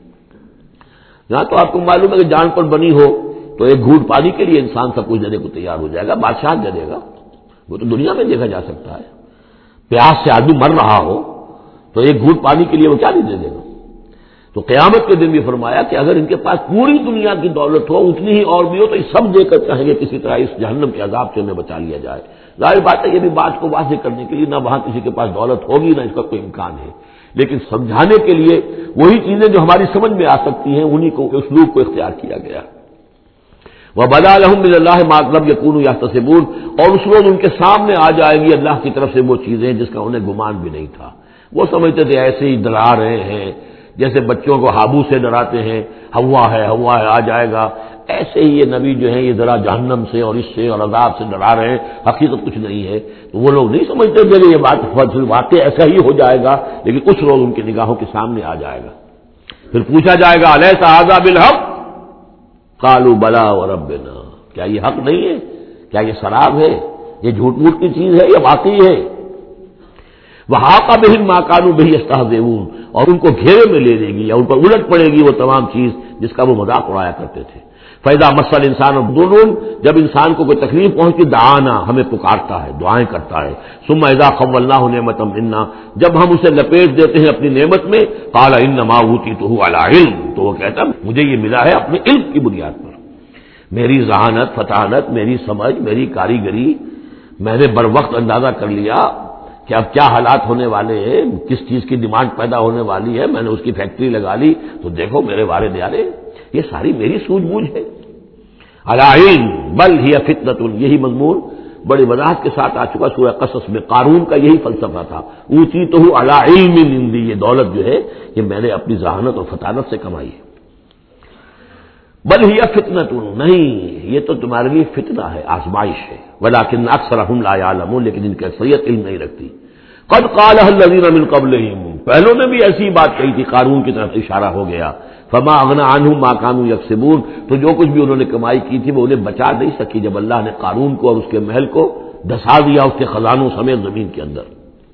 یہاں تو آپ کو معلوم ہے کہ جان پر بنی ہو تو ایک گھونٹ پانی کے لیے انسان سب کچھ دینے کو تیار ہو جائے گا، بادشاہ دے دے گا، وہ تو دنیا میں دیکھا جا سکتا ہے۔ پیاس سے آدمی مر رہا ہو تو ایک گھونٹ پانی کے لیے وہ کیا نہیں دے دے گا؟ تو قیامت کے دن بھی فرمایا کہ اگر ان کے پاس پوری دنیا کی دولت ہو، اتنی ہی اور بھی ہو، تو یہ سب دے کر چاہیں گے کسی طرح اس جہنم کے عذاب سے انہیں بچا لیا جائے۔ ظاہر بات ہے یہ بھی بات کو واضح کرنے کے لیے نہ وہاں کسی کے پاس دولت ہوگی نہ اس کا کوئی امکان ہے، لیکن سمجھانے کے لیے وہی چیزیں جو ہماری سمجھ میں آ سکتی ہیں انہی کو اسلوب کو اختیار کیا گیا۔ وَبَدَا لَهُم مِّنَ اللَّهِ مَا لَمْ يَكُونُوا يَحْتَسِبُونَ، اور اس روز ان کے سامنے آ جائے گی اللہ کی طرف سے وہ چیزیں جس کا انہیں گمان بھی نہیں تھا۔ وہ سمجھتے تھے ایسے ہی ڈرا رہے ہیں، جیسے بچوں کو ہابو سے ڈراتے ہیں، ہوا ہے آ جائے گا، ایسے ہی یہ نبی جو ہیں یہ ذرا جہنم سے اور اس سے اور عذاب سے ڈرا رہے ہیں، حقیقت کچھ نہیں ہے۔ تو وہ لوگ نہیں سمجھتے تھے کہ یہ بات واقع ایسا ہی ہو جائے گا، لیکن کچھ روز ان کی نگاہوں کے سامنے آ جائے گا۔ پھر پوچھا جائے گا الیس ھذا بالحق قالوا بلی وربنا، کیا یہ حق نہیں ہے؟ کیا یہ شراب ہے؟ یہ جھوٹ موٹ کی چیز ہے یا واقعی ہے؟ وحاق بہم ما كانوا به يستهزئون، اور ان کو گھیرے میں لے لے گی یا ان پر الٹ پڑے گی وہ تمام چیز جس کا وہ مذاق اڑایا کرتے تھے۔ فَإِذَا مَسَّ الْإِنسَانَ ضُرٌّ، جب انسان کو کوئی تکلیف پہنچتی دعانا، ہمیں پکارتا ہے، دعائیں کرتا ہے۔ ثُمَّ إِذَا خَوَّلْنَاهُ نِعْمَةً مِنَّا، جب ہم اسے لپیٹ دیتے ہیں اپنی نعمت میں، قَالَ إِنَّمَا أُوتِيتُهُ عَلَىٰ عِلْمٍ، تو وہ کہتا ہے مجھے یہ ملا ہے اپنے علم کی بنیاد پر، میری ذہانت، فطانت، میری سمجھ، میری کاریگری، میں نے بر وقت اندازہ کر لیا کہ اب کیا حالات ہونے والے ہیں، کس چیز کی ڈیمانڈ پیدا ہونے والی ہے، میں نے اس کی فیکٹری لگا لی، تو دیکھو میرے وارے نیارے یہ ساری میری سوجھ بوجھ ہے۔ علی علم بل ہی فتنۃ، یہی مضمون بڑی وضاحت کے ساتھ آ چکا سورہ قصص میں، قارون کا یہی فلسفہ تھا، اوتیتہ علی علم عندی، یہ دولت جو ہے یہ میں نے اپنی ذہانت اور فطانت سے کمائی ہے۔ بل ہی فتنۃ، نہیں یہ تو تمہارے لیے فتنہ ہے، آزمائش ہے، ولکن اکثرہم لا یعلمون، لیکن ان کی اکثریت علم نہیں رکھتی۔ قد قالها الذین من قبلہم، پہلوں نے بھی ایسی بات کہی تھی، قارون کی طرف اشارہ ہو گیا، فما اغنی عنہم ما كانوا یکسبون، تو جو کچھ بھی انہوں نے کمائی کی تھی وہ انہیں بچا نہیں سکی جب اللہ نے قارون کو اور اس کے محل کو دھسا دیا اس کے خزانوں سمیت زمین کے اندر۔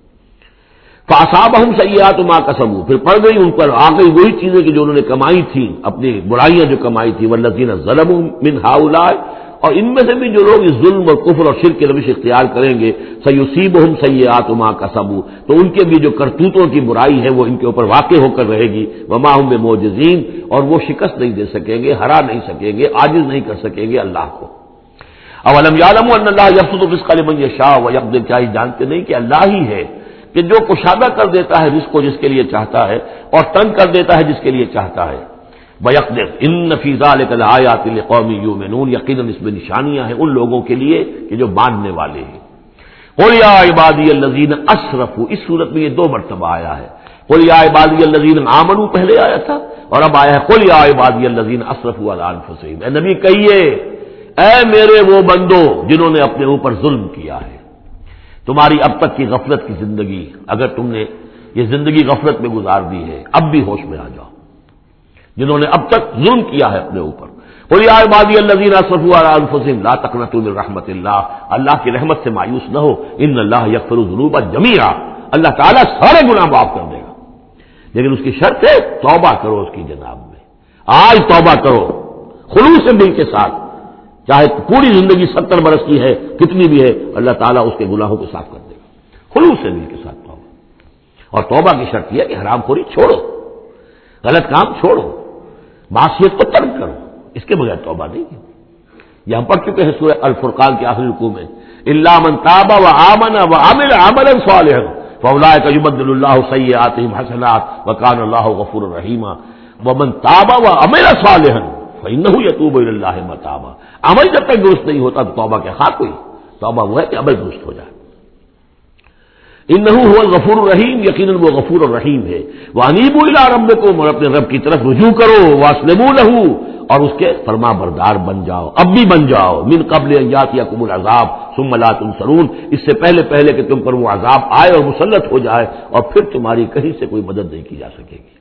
فاصابہم سیئات ما کسبوا، پھر پڑ گئی ان پر، آ گئی وہی چیزیں کہ جو انہوں نے کمائی تھیں، اپنی برائیاں جو کمائی تھی، والذین ظلموا من ہؤلاء، اور ان میں سے بھی جو لوگ اس ظلم اور کفر اور شرک کی روش اختیار کریں گے، سیصیبہم سیئات ما کسبوا، تو ان کے بھی جو کرتوتوں کی برائی ہے وہ ان کے اوپر واقع ہو کر رہے گی، وما ہم بمعجزین، اور وہ شکست نہیں دے سکیں گے، ہرا نہیں سکیں گے، عاجز نہیں کر سکیں گے اللہ کو۔ اولم یعلموا ان اللہ یبسط الرزق لمن یشاء ویقدر، کیا یہ جانتے نہیں کہ اللہ ہی ہے کہ جو کشادہ کر دیتا ہے رزق کو جس کے لیے چاہتا ہے اور تنگ کر دیتا ہے جس کے لیے چاہتا ہے۔ وَيَقْدِرْ إِنَّ فِي ذَلِكَ لَآيَاتٍ لِقَوْمٍ يُؤْمِنُونَ، یقیناً اس میں نشانیاں ہیں ان لوگوں کے لیے کہ جو ماننے والے ہیں۔ قُلْ يَا عِبَادِيَ الَّذِينَ أَسْرَفُوا، اس صورت میں یہ دو مرتبہ آیا ہے، قُلْ يَا عِبَادِيَ الَّذِينَ آمَنُوا پہلے آیا تھا، اور اب آیا ہے قُلْ يَا عِبَادِيَ الَّذِينَ أَسْرَفُوا عَلَىٰ أَنفُسِهِمْ، اے نبی کہیے اے میرے وہ بندو جنہوں نے اپنے اوپر ظلم کیا ہے۔ تمہاری اب تک کی غفلت کی زندگی، اگر تم نے یہ زندگی غفلت میں گزار دی ہے، اب بھی ہوش میں آ جاؤ، جنہوں نے اب تک ظلم کیا ہے اپنے اوپر۔ قل یا عبادی الذین اسرفوا علی انفسہم لا تقنطوا من رحمت اللہ، اللہ کی رحمت سے مایوس نہ ہو، ان اللہ یغفر الذنوب جميعا، اللہ تعالیٰ سارے گناہ معاف کر دے گا، لیکن اس کی شرط ہے توبہ کرو اس کی جناب میں، آج توبہ کرو خلوص دل کے ساتھ، چاہے پوری زندگی 70 برس کی ہے کتنی بھی ہے، اللہ تعالیٰ اس کے گناہوں کو صاف کر دے گا، خلوص دل کے ساتھ توبہ۔ اور توبہ کی شرط یہ ہے کہ حرام خوری چھوڑو، غلط کام چھوڑو، معصیت کو ترک کرو، اس کے بغیر توبہ نہیں ہے۔ یہ ہم پڑھ چکے ہیں سورہ الفرقان کے آخری رکوع میں، الا من تاب وآمن وعمل عملا صالحا فاولئک یبدل اللہ سیئاتہم حسنات وکان اللہ غفورا رحیما، ومن تاب وعمل صالحا فانہ یتوب الی اللہ متابا، عمل جب تک درست نہیں ہوتا تو توبہ کے خاک ہوئی، توبہ وہ ہے کہ عمل درست ہو جائے۔ انہ هو الغفور الرحیم، یقیناً وہ غفور الرحیم ہے۔ وانیبوا الی ربکم، اور اپنے رب کی طرف رجوع کرو، واسلموا لہ، اور اس کے فرما بردار بن جاؤ، اب بھی بن جاؤ، من قبل ان یاتیکم العذاب ثم لا تنصرون، اس سے پہلے پہلے کہ تم پر وہ عذاب آئے اور مسلط ہو جائے اور پھر تمہاری کہیں سے کوئی مدد نہیں کی جا سکے گی۔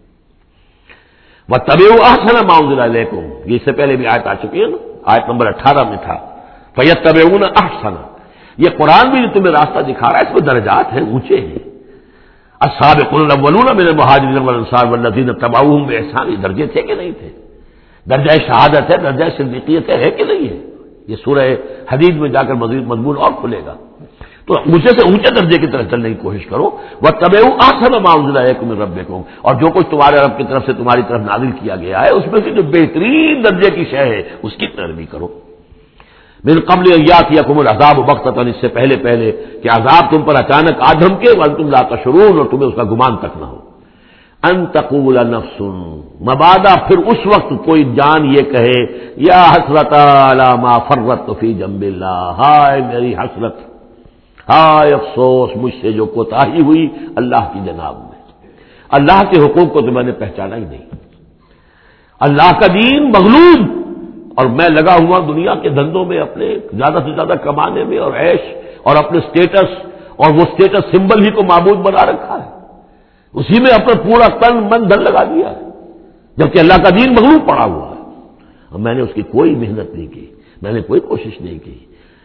واتبعوا احسن ما انزل الیکم، یہ اس سے پہلے بھی آیت آ چکی ہے نا، آیت نمبر 18 میں تھا، فیتبعون احسن، یہ قرآن بھی جو تمہیں راستہ دکھا رہا ہے اس میں درجات ہیں، اونچے ہیں۔ السابقون الاولون من المہاجرین والانصار والذین اتبعوہم باحسان، یہ درجے تھے کہ نہیں تھے؟ درجہ شہادت ہے، درجہ صدیقیت ہے کہ نہیں ہے؟ یہ سورہ حدید میں جا کر مزید مضمون اور کھلے گا، تو اونچے سے اونچے درجے کی طرف چلنے کی کوشش کرو۔ واتبعوا احسن ما انزل الیکم من ربکم، اور جو کچھ تمہارے رب کی طرف سے تمہاری طرف نازل کیا گیا ہے اس میں سے جو بہترین درجے کی شے ہے اس کی پیروی کرو۔ من قبل ان یاتیکم العذاب بغتۃ، اس سے پہلے پہلے کہ عذاب تم پر اچانک آ دھمکے، وانتم لا تشعرون، اور تمہیں اس کا گمان تک نہ ہو۔ ان تقول نفس، مبادا پھر اس وقت کوئی جان یہ کہے، یا حسرت علی ما فرطت فی جنب اللہ، ہائے میری حسرت، ہائے افسوس مجھ سے جو کوتاہی ہوئی اللہ کی جناب میں، اللہ کے حقوق کو تو میں نے پہچانا ہی نہیں، اللہ کا دین مغلوب، اور میں لگا ہوا دنیا کے دھندوں میں اپنے زیادہ سے زیادہ کمانے میں اور عیش اور اپنے سٹیٹس، اور وہ سٹیٹس سمبل ہی کو معبود بنا رکھا ہے، اسی میں اپنا پورا تن من دھن لگا دیا ہے، جبکہ اللہ کا دین مغلوب پڑا ہوا ہے، اور میں نے اس کی کوئی محنت نہیں کی، میں نے کوئی کوشش نہیں کی۔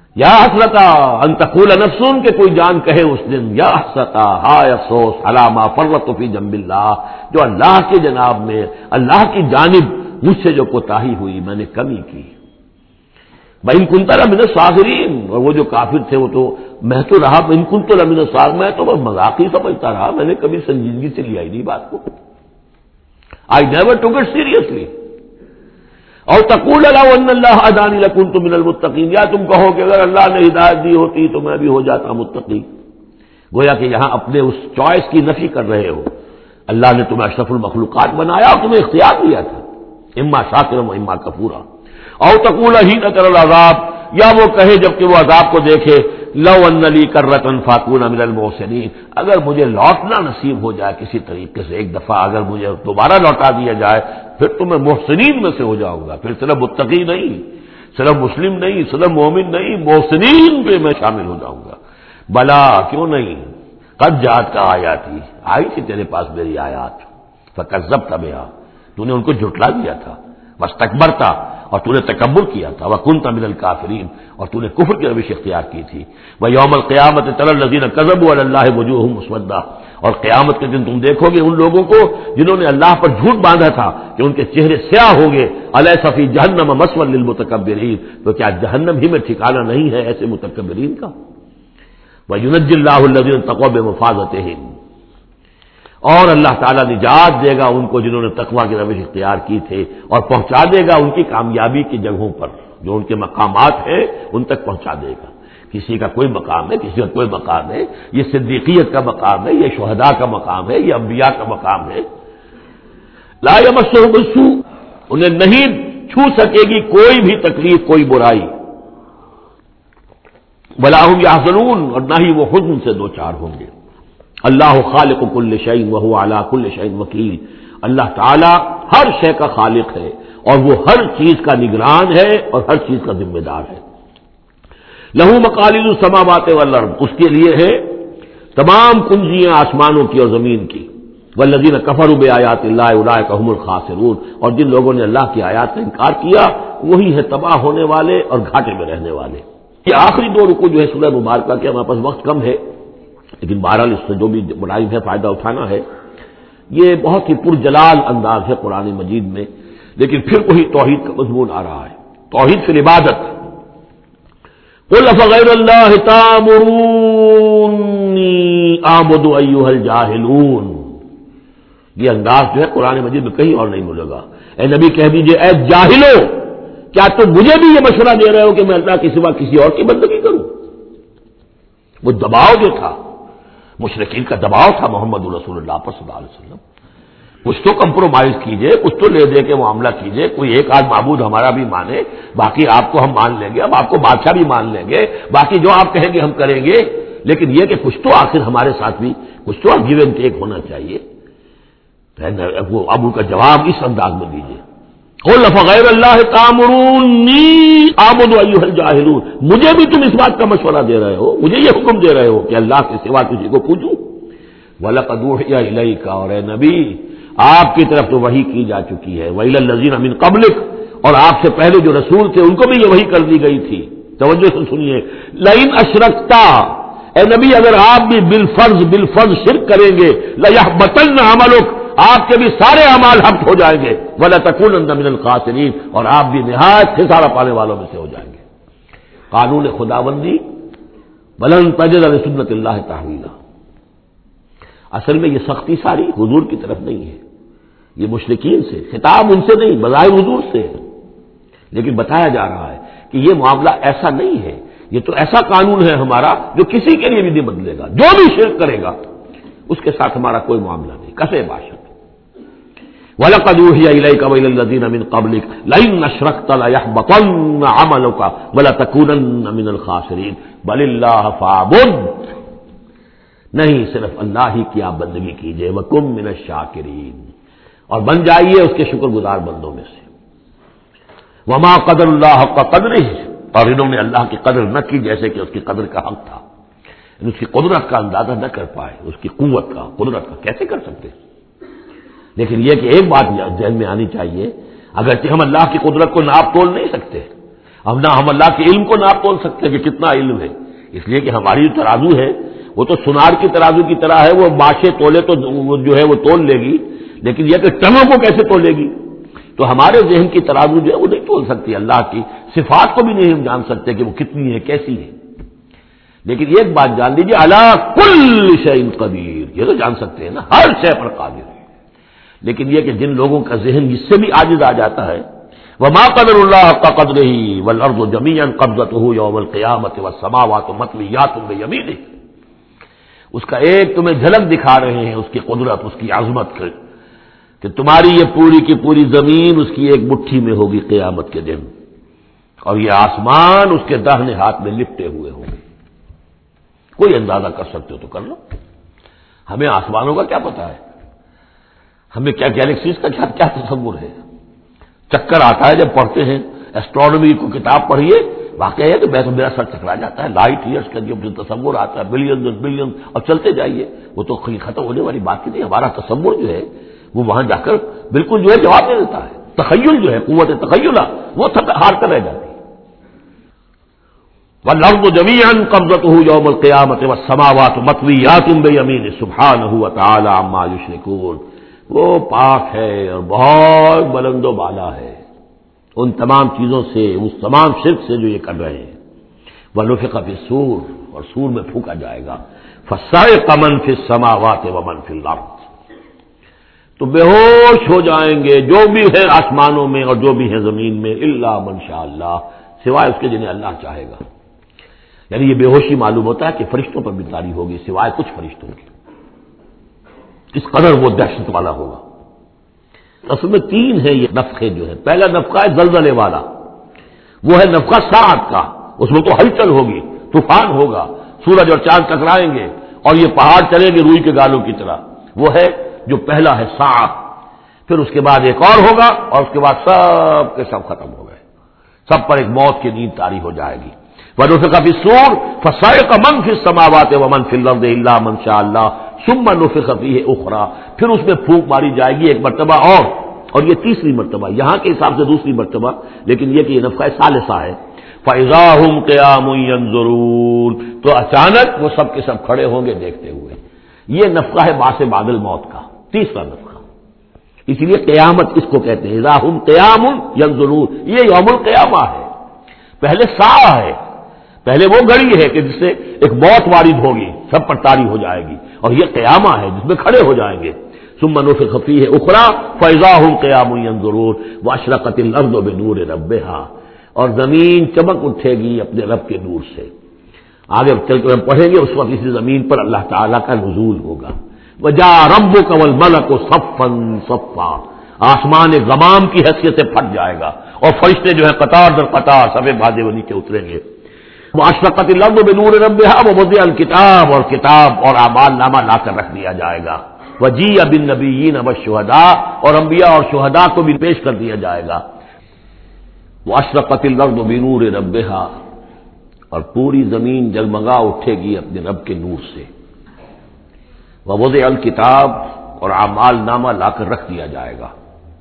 یا حسرتا ان تقول نفس کہ کوئی جان کہے اس دن، یا حسرتا ہائے افسوس علی ما فرطت فی جنب اللہ، جو اللہ کے جناب میں، اللہ کی جانب مجھ سے جو کوتاہی ہوئی، میں نے کمی کی۔ وَإِن كُنتَ لَمِنَ الصَّاغِرِينَ، اور وہ جو کافر تھے وہ تو میں تو رہا إِن كُنتُ لَمِنَ الصَّاغِرِينَ، میں تو بس مذاق ہی سمجھتا رہا، میں نے کبھی سنجیدگی سے لیا ہی نہیں بات کو۔ I never took it seriously۔ اور تقول لو ان اللہ ہدانی لکنت من المتقین، یا تم کہو کہ اگر اللہ نے ہدایت دی ہوتی تو میں بھی ہو جاتا متقی۔ گویا کہ یہاں اپنے اس چوائس کی نفی کر رہے ہو، اللہ نے تمہیں اشرف المخلوقات بنایا اور تمہیں اختیار دیا تھا، اما شاکرا و اما کفورا۔ او تقول حین تری العذاب، یا وہ کہے جبکہ وہ عذاب کو دیکھے، لو ان لی کرۃ فاکون من المحسنین، اگر مجھے لوٹنا نصیب ہو جائے کسی طریقے سے، ایک دفعہ اگر مجھے دوبارہ لوٹا دیا جائے، پھر تو میں محسنین میں سے ہو جاؤں گا، پھر صرف متقی نہیں، صرف مسلم نہیں، صرف مومن نہیں، محسنین پہ میں شامل ہو جاؤں گا۔ بلا کیوں نہیں، قد جات کا آیاتی، آئی تھی تیرے پاس میری آیات، فکذبت بہا، تو نے ان کو جھٹلا دیا تھا، واستکبرت، اور تو نے تکبر کیا تھا، وکنت من الکافرین، اور تو نے کفر کی روش اختیار کی تھی۔ ویوم القیامت تری الذین کذبوا علی اللہ وجوہہم مسودۃ، اور قیامت کے دن تم دیکھو گے ان لوگوں کو جنہوں نے اللہ پر جھوٹ باندھا تھا کہ ان کے چہرے سیاہ ہوں گے، الیس فی جہنم مثوی للمتکبرین، تو کیا جہنم ہی میں ٹھکانہ نہیں ہے ایسے متکبرین کا۔ وینجی اللہ الذین اتقوا بمفازتہم، اور اللہ تعالیٰ نجات دے گا ان کو جنہوں نے تقوی کی روش اختیار کی تھے، اور پہنچا دے گا ان کی کامیابی کی جگہوں پر، جو ان کے مقامات ہیں ان تک پہنچا دے گا۔ کسی کا کوئی مقام ہے، کسی کا کوئی مقام ہے، یہ صدیقیت کا مقام ہے، یہ شہداء کا مقام ہے، یہ انبیاء کا مقام ہے۔ لا یمسہم السوء، انہیں نہیں چھو سکے گی کوئی بھی تکلیف، کوئی برائی، ولا هم یحزنون، اور نہ ہی وہ حزن سے دوچار ہوں گے۔ اللہ خالق کل شیء وهو علی کل شیء وکیل، اللہ تعالی ہر شے کا خالق ہے اور وہ ہر چیز کا نگران ہے اور ہر چیز کا ذمہ دار ہے۔ لہو مقالید السماوات والارض، اس کے لیے ہے تمام کنجیاں آسمانوں کی اور زمین کی۔ والذین کفروا بآیات اللہ اولئک هم الخاسرون، اور جن لوگوں نے اللہ کی آیات کا انکار کیا وہی ہے تباہ ہونے والے اور گھاٹے میں رہنے والے۔ یہ آخری دو رکوع جو ہے سورہ مبارکہ کے، ہمارے پاس وقت کم ہے لیکن بہرحال اس سے جو بھی بنائی ہے فائدہ اٹھانا ہے۔ یہ بہت ہی پرجلال انداز ہے قرآن مجید میں، لیکن پھر وہی توحید کا مضمون آ رہا ہے، توحید فی العبادت۔ قل افغیر اللہ تامرونی اعبد ایھا الجاہلون، یہ انداز جو ہے قرآن مجید میں کہیں اور نہیں ملے گا۔ اے نبی کہہ دیجئے اے جاہلو، کیا تم مجھے بھی یہ مشورہ دے رہے ہو کہ میں اللہ کے سوا کسی اور کی بندگی کروں؟ وہ دباؤ جو تھا، مشرکین کا دباؤ تھا محمد رسول اللہ پر صلی اللہ علیہ وسلم، کچھ تو کمپرومائز کیجئے، کچھ تو لے دے کے معاملہ کیجئے، کوئی ایک آدھ معبود ہمارا بھی مانے، باقی آپ کو ہم مان لیں گے، اب آپ کو بادشاہ بھی مان لیں گے، باقی جو آپ کہیں گے ہم کریں گے، لیکن یہ کہ کچھ تو آخر ہمارے ساتھ بھی کچھ تو گیو اینڈ ٹیک ہونا چاہیے۔ وہ اب ان کا جواب اس انداز میں دیجیے، قل افغیر اللہ تامرونی اعبد ایھا الجاہلون، مجھے بھی تم اس بات کا مشورہ دے رہے ہو، مجھے یہ حکم دے رہے ہو کہ اللہ کے سوا کسی کو پوجوں؟ وَلَقَدْ أُوحِيَ إِلَيْكَ، اور اے نبی آپ کی طرف تو وحی کی جا چکی ہے، وَإِلَى الَّذِينَ مِن قَبْلِكَ، اور آپ سے پہلے جو رسول تھے ان کو بھی یہ وحی کر دی گئی تھی۔ توجہ سے سنیے، لَئِنْ أَشْرَكْتَ، اے نبی اگر آپ بھی بالفرض شرک کریں گے، لَيَحْبَطَنَّ عَمَلُكَ، آپ کے بھی سارے اعمال حبط ہو جائیں گے، وَلَتَكُونَنَّ مِنَ الْخَاسِرِينَ، اور آپ بھی نہایت خسارہ پانے والوں میں سے ہو جائیں گے۔ قانون خداوندی، وَلَن تَجِدَ لِسُنَّتِ اللَّهِ تَحْوِيلًا، اصل میں یہ سختی ساری حضور کی طرف نہیں ہے، یہ مشرکین سے، خطاب ان سے نہیں، بظاہر حضور سے ہے، لیکن بتایا جا رہا ہے کہ یہ معاملہ ایسا نہیں ہے، یہ تو ایسا قانون ہے ہمارا جو کسی کے لیے بھی نہیں بدلے گا، جو بھی شرک کرے گا اس کے ساتھ ہمارا کوئی معاملہ نہیں، کسے باشد۔ وَلَقَدْ أُوحِيَ إِلَيْكَ وَإِلَى الَّذِينَ مِن قَبْلِكَ لَئِنْ أَشْرَكْتَ لَيَحْبَطَنَّ عَمَلُكَ وَلَتَكُونَنَّ مِنَ الْخَاسِرِينَ بَلِ اللَّهَ فَاعْبُدْ، نہیں صرف اللہ ہی کی آپ بندگی کیجئے، وَكُن مِنَ الشَّاكِرِينَ، اور بن جائیے اس کے شکر گزار بندوں میں سے۔ وَمَا قَدَرُ اللَّهَ حَقَّ قَدْرِهِ، اور انہوں نے اللہ کی قدر نہ کی جیسے کہ اس کی قدر کا حق تھا، اس کی قدرت کا اندازہ نہ کر پائے، اس کی قوت کا، قدرت کا کیسے کر سکتے؟ لیکن یہ کہ ایک بات ذہن میں آنی چاہیے، اگرچہ ہم اللہ کی قدرت کو ناپ تول نہیں سکتے، ہم اللہ کے علم کو ناپ تول سکتے ہیں کہ کتنا علم ہے، اس لیے کہ ہماری جو ترازو ہے وہ تو سونار کی ترازو کی طرح ہے، وہ ماشے تولے تو وہ جو ہے وہ تول لے گی، لیکن یہ کہ ٹنوں کو کیسے تولے گی؟ تو ہمارے ذہن کی ترازو جو ہے وہ نہیں تول سکتی، اللہ کی صفات کو بھی نہیں ہم جان سکتے کہ وہ کتنی ہے، کیسی ہے۔ لیکن ایک بات جان لیجیے، علی کل شیء قدیر، یہ تو جان سکتے ہیں نا، ہر شے پر قادر ہے۔ لیکن یہ کہ جن لوگوں کا ذہن اس سے بھی عاجز آ جاتا ہے، وما قدر اللہ حق قدرہ والارض جمیعا قبضتہ یوم القیامۃ والسماوات مطویات بیمینہ، اس کا ایک تمہیں جھلک دکھا رہے ہیں اس کی قدرت، اس کی عظمت کہ تمہاری یہ پوری کی پوری زمین اس کی ایک مٹھی میں ہوگی قیامت کے دن، اور یہ آسمان اس کے داہنے ہاتھ میں لپٹے ہوئے ہوں گے۔ کوئی اندازہ کر سکتے ہو تو کر لو، ہمیں آسمانوں کا کیا پتا ہے، ہمیں کیا گیلیکسیز کا کیا تصور ہے؟ چکر آتا ہے جب پڑھتے ہیں ایسٹرونومی کو کتاب پڑھیے، واقعہ ہے کہ میرا سر چکرا جاتا ہے، لائٹ ایئرس کا جو تصور آتا ہے، بلین بلین، اور چلتے جائیے، وہ تو ختم ہونے والی بات ہی نہیں۔ ہمارا تصور جو ہے وہ وہاں جا کر بالکل جو ہے جواب دے دیتا ہے، تخیل جو ہے، قوت تخیلہ وہ ہار کر رہ جاتی ہے۔ والارض جميعا قبضته يوم القيامة والسماوات مطويات بيمينه سبحانه وتعالى عما يشركون، وہ پاک ہے اور بہت بلند و بالا ہے ان تمام چیزوں سے، اس تمام شرک سے جو یہ کر رہے ہیں۔ ونفخ فی الصور، اور سور میں پھونکا جائے گا، فصعق من فی السماوات ومن فی الارض، تو بے ہوش ہو جائیں گے جو بھی ہے آسمانوں میں اور جو بھی ہے زمین میں، الا من شاء اللہ، سوائے اس کے جنہیں اللہ چاہے گا۔ یعنی یہ بے ہوشی معلوم ہوتا ہے کہ فرشتوں پر بھی طاری ہوگی سوائے کچھ فرشتوں کی، اس قدر وہ دہشت والا ہوگا۔ اصل میں تین ہے یہ نفخے جو ہے، پہلا نفخہ ہے زلزلے والا، وہ ہے نفخہ ساعت کا، اس میں تو ہلچل ہوگی، طوفان ہوگا، سورج اور چاند ٹکرائیں گے اور یہ پہاڑ چلیں گے روئی کے گالوں کی طرح، وہ ہے جو پہلا ہے ساعت۔ پھر اس کے بعد ایک اور ہوگا اور اس کے بعد سب کے سب ختم ہو گئے، سب پر ایک موت کی نیند طاری ہو جائے گی۔ ونفخ فی الصور فصعق من فی السماوات ومن فی الارض الا من شاء اللہ ثم نفخ فیہ اخری، پھر اس میں پھونک ماری جائے گی ایک مرتبہ اور یہ تیسری مرتبہ، یہاں کے حساب سے دوسری مرتبہ، لیکن یہ کہ یہ نفخہ ثالثہ ہے۔ فاذا هم قیام ینظرون، تو اچانک وہ سب کے سب کھڑے ہوں گے دیکھتے ہوئے۔ یہ نفخہ ہے باعث بعد الموت کا، تیسرا نفخہ، اسی لیے قیامت اس کو کہتے ہیں اذا هم قیام ینظرون، یہ یوم القیامہ ہے۔ پہلے ساعہ ہے، پہلے وہ گھڑی ہے کہ جس سے ایک موت وارد ہوگی، سب پر طاری ہو جائے گی، اور یہ قیامہ ہے جس میں کھڑے ہو جائیں گے۔ ثم نفخ فیہ اخری فاذا هم قیام ینظرون واشرقت الارض بنور ربها، اور زمین چمک اٹھے گی اپنے رب کے نور سے۔ آگے چل کر ہم پڑھیں گے، اس وقت اسی زمین پر اللہ تعالیٰ کا نزول ہوگا۔ وجاء ربک والملک صفا صفا، آسمان غمام کی حیثیت سے پھٹ جائے گا اور فرشتے جو ہے قطار در قطار صفے بھاجے وہ نیچے اتریں گے۔ واشرقت الارض بنور ربها ووضع الکتاب، اور کتاب اور اعمال نامہ لا کر رکھ دیا جائے گا۔ وجیء بالنبیین والشہداء، اور انبیاء اور شہداء کو بھی پیش کر دیا جائے گا۔ واشرقت الارض بنور ربها، اور پوری زمین جگمگا اٹھے گی اپنے رب کے نور سے۔ ووضع الکتاب، اور اعمال نامہ لا کر رکھ دیا جائے گا۔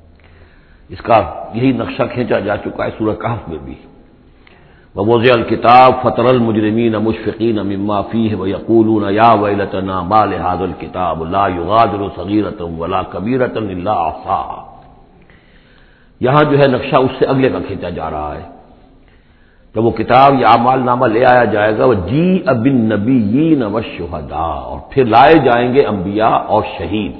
اس کا یہی نقشہ کھینچا جا چکا ہے سورہ کہف میں بھی۔ ووضع الکتاب فترى المجرمین مشفقین مما فیہ ویقولون یا ویلتنا ما لهذا الکتاب لا یغادر صغیرۃ ولا کبیرۃ الا احصاها، یہاں جو ہے نقشہ اس سے اگلے کا کھینچا جا رہا ہے۔ جب وہ کتاب یا اعمال نامہ لے آیا جائے گا، وجیء بالنبیین والشہداء، اور پھر لائے جائیں گے انبیاء اور شہید۔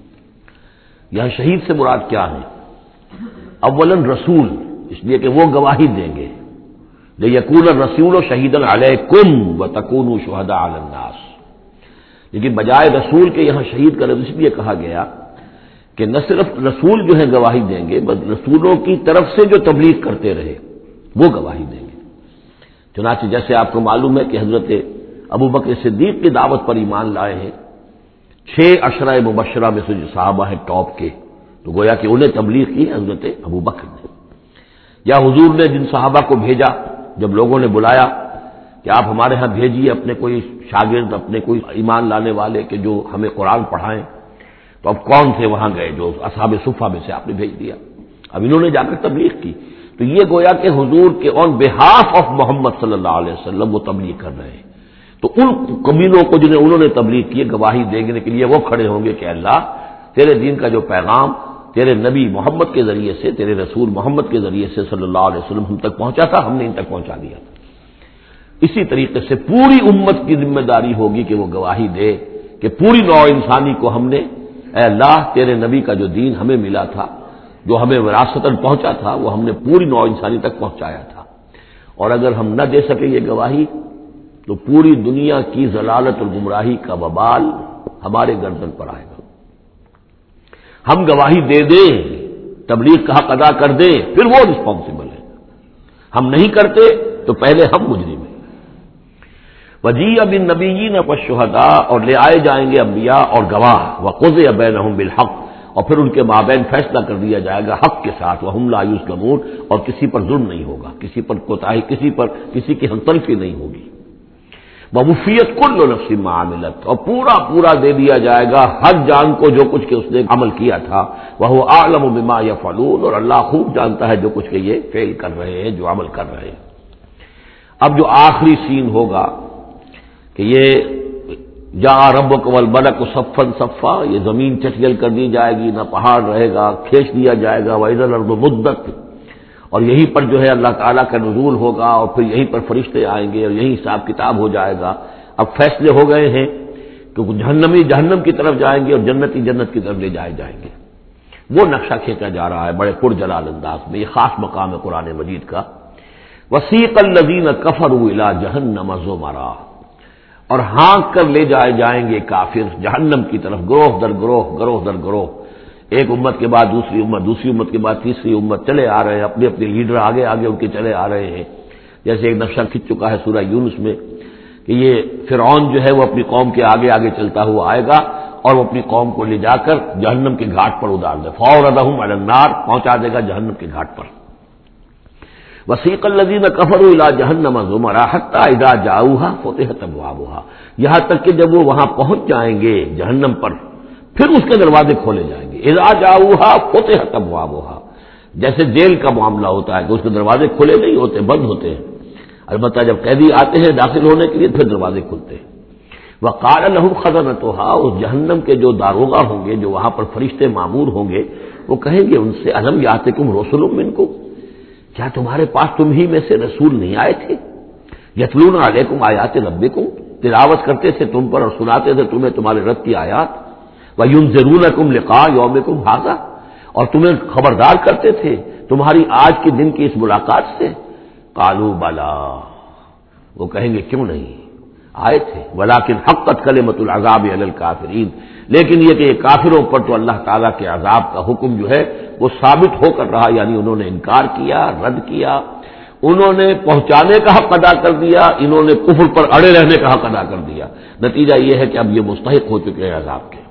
یہاں شہید سے مراد کیا ہے؟ اولاً رسول، اس لیے کہ وہ گواہی دیں گے، لیکون الرسول شہیدا علیکم وتکونوا شہداء علی الناس، لیکن بجائے رسول کے یہاں شہید کا لفظ اس لیے کہا گیا کہ نہ صرف رسول جو ہے گواہی دیں گے، بس رسولوں کی طرف سے جو تبلیغ کرتے رہے وہ گواہی دیں گے۔ چنانچہ جیسے آپ کو معلوم ہے کہ حضرت ابوبکر صدیق کی دعوت پر ایمان لائے ہیں 6 عشرہ مبشرہ میں سے جو صحابہ ہیں ٹاپ کے، تو گویا کہ انہیں تبلیغ کی حضرت ابوبکر نے۔ یا حضور نے جن صحابہ کو بھیجا، جب لوگوں نے بلایا کہ آپ ہمارے ہاں بھیجیے اپنے کوئی شاگرد، اپنے کوئی ایمان لانے والے کہ جو ہمیں قرآن پڑھائیں، تو اب کون تھے وہاں گئے؟ جو اصحاب صفہ میں سے آپ نے بھیج دیا۔ اب انہوں نے جا کر تبلیغ کی، تو یہ گویا کہ حضور کے آن بہاف آف محمد صلی اللہ علیہ وسلم وہ تبلیغ کر رہے ہیں. تو ان کمینوں کو جنہیں انہوں نے تبلیغ کی گواہی دینے کے لیے وہ کھڑے ہوں گے کہ اللہ تیرے دین کا جو پیغام تیرے نبی محمد کے ذریعے سے، تیرے رسول محمد کے ذریعے سے صلی اللہ علیہ وسلم ہم تک پہنچا تھا، ہم نے ان تک پہنچا دیا تھا. اسی طریقے سے پوری امت کی ذمہ داری ہوگی کہ وہ گواہی دے کہ پوری نوع انسانی کو ہم نے، اے اللہ تیرے نبی کا جو دین ہمیں ملا تھا، جو ہمیں وراثتاً پہنچا تھا، وہ ہم نے پوری نوع انسانی تک پہنچایا تھا. اور اگر ہم نہ دے سکیں یہ گواہی تو پوری دنیا کی ضلالت اور گمراہی کا وبال ہمارے گردن پر آئے گا. ہم گواہی دے دیں، تبلیغ کا حق ادا کر دیں، پھر وہ رسپانسبل ہے. ہم نہیں کرتے تو پہلے ہم مجرم ہیں. وجیء بالنبیین والشہداء، اور لے آئے جائیں گے انبیاء اور گواہ، وقضی بینہم بالحق، اور پھر ان کے مابین فیصلہ کر دیا جائے گا حق کے ساتھ، وہم لا یظلمون، اور کسی پر ظلم نہیں ہوگا، کسی پر کوتاہی، کسی کی ہمطرفی نہیں ہوگی. ووفیت کل نفس ما عملت، اور پورا دے دیا جائے گا ہر جان کو جو کچھ کہ اس نے عمل کیا تھا. وہو اعلم بما یفعلون، اور اللہ خوب جانتا ہے جو کچھ کہ یہ فعل کر رہے ہیں، جو عمل کر رہے ہیں. اب جو آخری سین ہوگا کہ یہ جاء ربک والملک صفا صفا، یہ زمین چٹیل کر دی جائے گی، نہ پہاڑ رہے گا، کھینچ دیا جائے گا. وَإِذَا الْأَرْضُ مُدَّتْ، اور یہیں پر جو ہے اللہ تعالیٰ کا نزول ہوگا، اور پھر یہیں پر فرشتے آئیں گے اور یہیں حساب کتاب ہو جائے گا. اب فیصلے ہو گئے ہیں کہ جہنمی جہنم کی طرف جائیں گے اور جنتی جنت کی طرف لے جائیں گے. وہ نقشہ کھینچا جا رہا ہے بڑے پرجلال انداز میں. یہ خاص مقام ہے قرآن مجید کا. وَسِيقَ الَّذِينَ كَفَرُوا إِلَىٰ جَهَنَّمَ زُمَرًا، اور ہانک کر لے جائیں گے کافر جہنم کی طرف، گروہ در گروہ، ایک امت کے بعد دوسری امت، دوسری امت کے بعد تیسری امت، چلے آ رہے ہیں. اپنے لیڈر آگے ان کے چلے آ رہے ہیں. جیسے ایک نقشہ کھنچ چکا ہے سورہ یونس میں کہ یہ فرعون جو ہے وہ اپنی قوم کے آگے چلتا ہوا آئے گا اور وہ اپنی قوم کو لے جا کر جہنم کے گھاٹ پر اتار دے. فَأَوْرَدَهُمْ عَلَى النَّارِ، پہنچا دے گا جہنم کے گھاٹ پر. وَسِيقَ الَّذِينَ كَفَرُوا إِلَىٰ جَهَنَّمَ زُمَرًا حَتَّىٰ إِذَا جَاءُوهَا فُتِحَتْ أَبْوَابُهَا، یہاں تک کہ جب وہ وہاں پہنچ جائیں گے جہنم پر پھر اس کے دروازے کھولے جائیں گے. اذا جاؤها فتحت ابوابها، جیسے جیل کا معاملہ ہوتا ہے کہ اس کے دروازے کھلے نہیں ہوتے، بند ہوتے ہیں. البتہ جب قیدی آتے ہیں داخل ہونے کے لیے پھر دروازے کھلتے ہیں. وقال لهم خزنتها، اس جہنم کے جو داروغہ ہوں گے، جو وہاں پر فرشتے مامور ہوں گے، وہ کہیں گے ان سے الم یاتکم رسل منکم، کیا تمہارے پاس تم ہی میں سے رسول نہیں آئے تھے؟ یتلون علیکم آیات ربکم، تلاوت کرتے تھے تم پر اور سناتے تھے تمہیں تمہارے رب کی آیات. وَيُنذِرُونَكُمْ لِقَاءَ يَوْمِكُمْ هَٰذَا، اور تمہیں خبردار کرتے تھے تمہاری آج کے دن کی اس ملاقات سے. قالوا بلا، وہ کہیں گے کیوں نہیں، آئے تھے. ولیکن حقت کلمۃ العذاب علی الکافرین، لیکن یہ کہ کافروں پر تو اللہ تعالیٰ کے عذاب کا حکم جو ہے وہ ثابت ہو کر رہا، یعنی انہوں نے انکار کیا، رد کیا، انہوں نے پہنچانے کا حق ادا کر دیا، انہوں نے کفر پر اڑے رہنے کا حق ادا کر دیا. نتیجہ یہ ہے کہ اب یہ مستحق ہو چکے ہیں عذاب کے.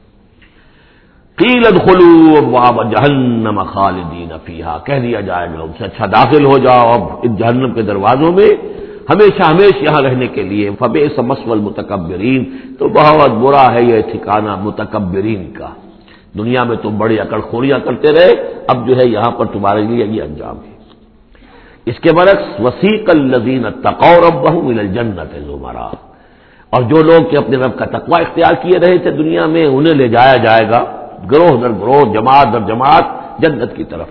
قیل ادخلوا ابواب جہنم خالدین فیہا، کہہ دیا جائے گا ان سے اچھا داخل ہو جاؤ اب ان جہنم کے دروازوں میں ہمیشہ یہاں رہنے کے لیے. فبئس مثوى المتکبرین، تو بہت برا ہے یہ ٹھکانہ متکبرین کا. دنیا میں تم بڑی اکڑ خوریاں کرتے رہے، اب جو ہے یہاں پر تمہارے لیے یہ انجام ہے. اس کے برعکس وسیق الذین اتقوا ربهم الى الجنۃ زمرا، اور جو لوگ کہ اپنے رب کا تقوی اختیار کیے رہے تھے دنیا میں، انہیں لے جایا جائے گا گروہ در گروہ، جماعت در جماعت جنت کی طرف.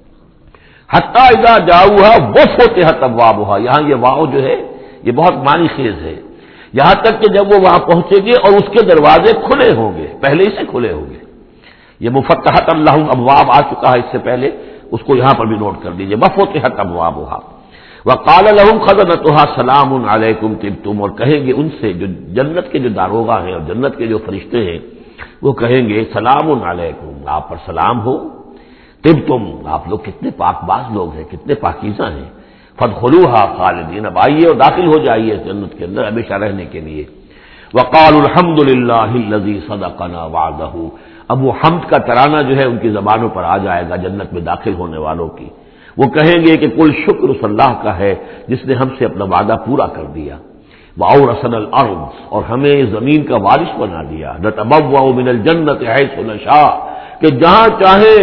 حتی اذا جاؤها وفتحت ابوابها، یہاں یہ واو جو ہے یہ بہت معنی خیز ہے. یہاں تک کہ جب وہ وہاں پہنچے گے اور اس کے دروازے کھلے ہوں گے، پہلے ہی سے کھلے ہوں گے. یہ مفتحت اللہم ابواب آ چکا ہے اس سے پہلے، اس کو یہاں پر بھی نوٹ کر دیجئے. وفتحت ابوابها وقال لهم خزنتها سلام علیکم طبتم، اور کہیں گے ان سے جو جنت کے جو داروغہ ہیں اور جنت کے جو فرشتے ہیں، وہ کہیں گے سلام علیکم، آپ پر سلام ہو. طبتم، آپ لوگ کتنے پاک باز لوگ ہیں، کتنے پاکیزہ ہیں. فادخلوها خالدین، اب آئیے اور داخل ہو جائیے اس جنت کے اندر ہمیشہ رہنے کے لیے. وقالوا الحمد للہ الذی صدقنا وعدہ، اب وہ حمد کا ترانہ جو ہے ان کی زبانوں پر آ جائے گا جنت میں داخل ہونے والوں کی. وہ کہیں گے کہ کل شکر اس اللہ کا ہے جس نے ہم سے اپنا وعدہ پورا کر دیا. وَأَوْرَثَنَا الْأَرْضَ، اور ہمیں زمین کا وارث بنا دیا. نَتَبَوَّأُ مِنَ الْجَنَّةِ حَيْثُ نَشَاءُ، کہ جہاں چاہے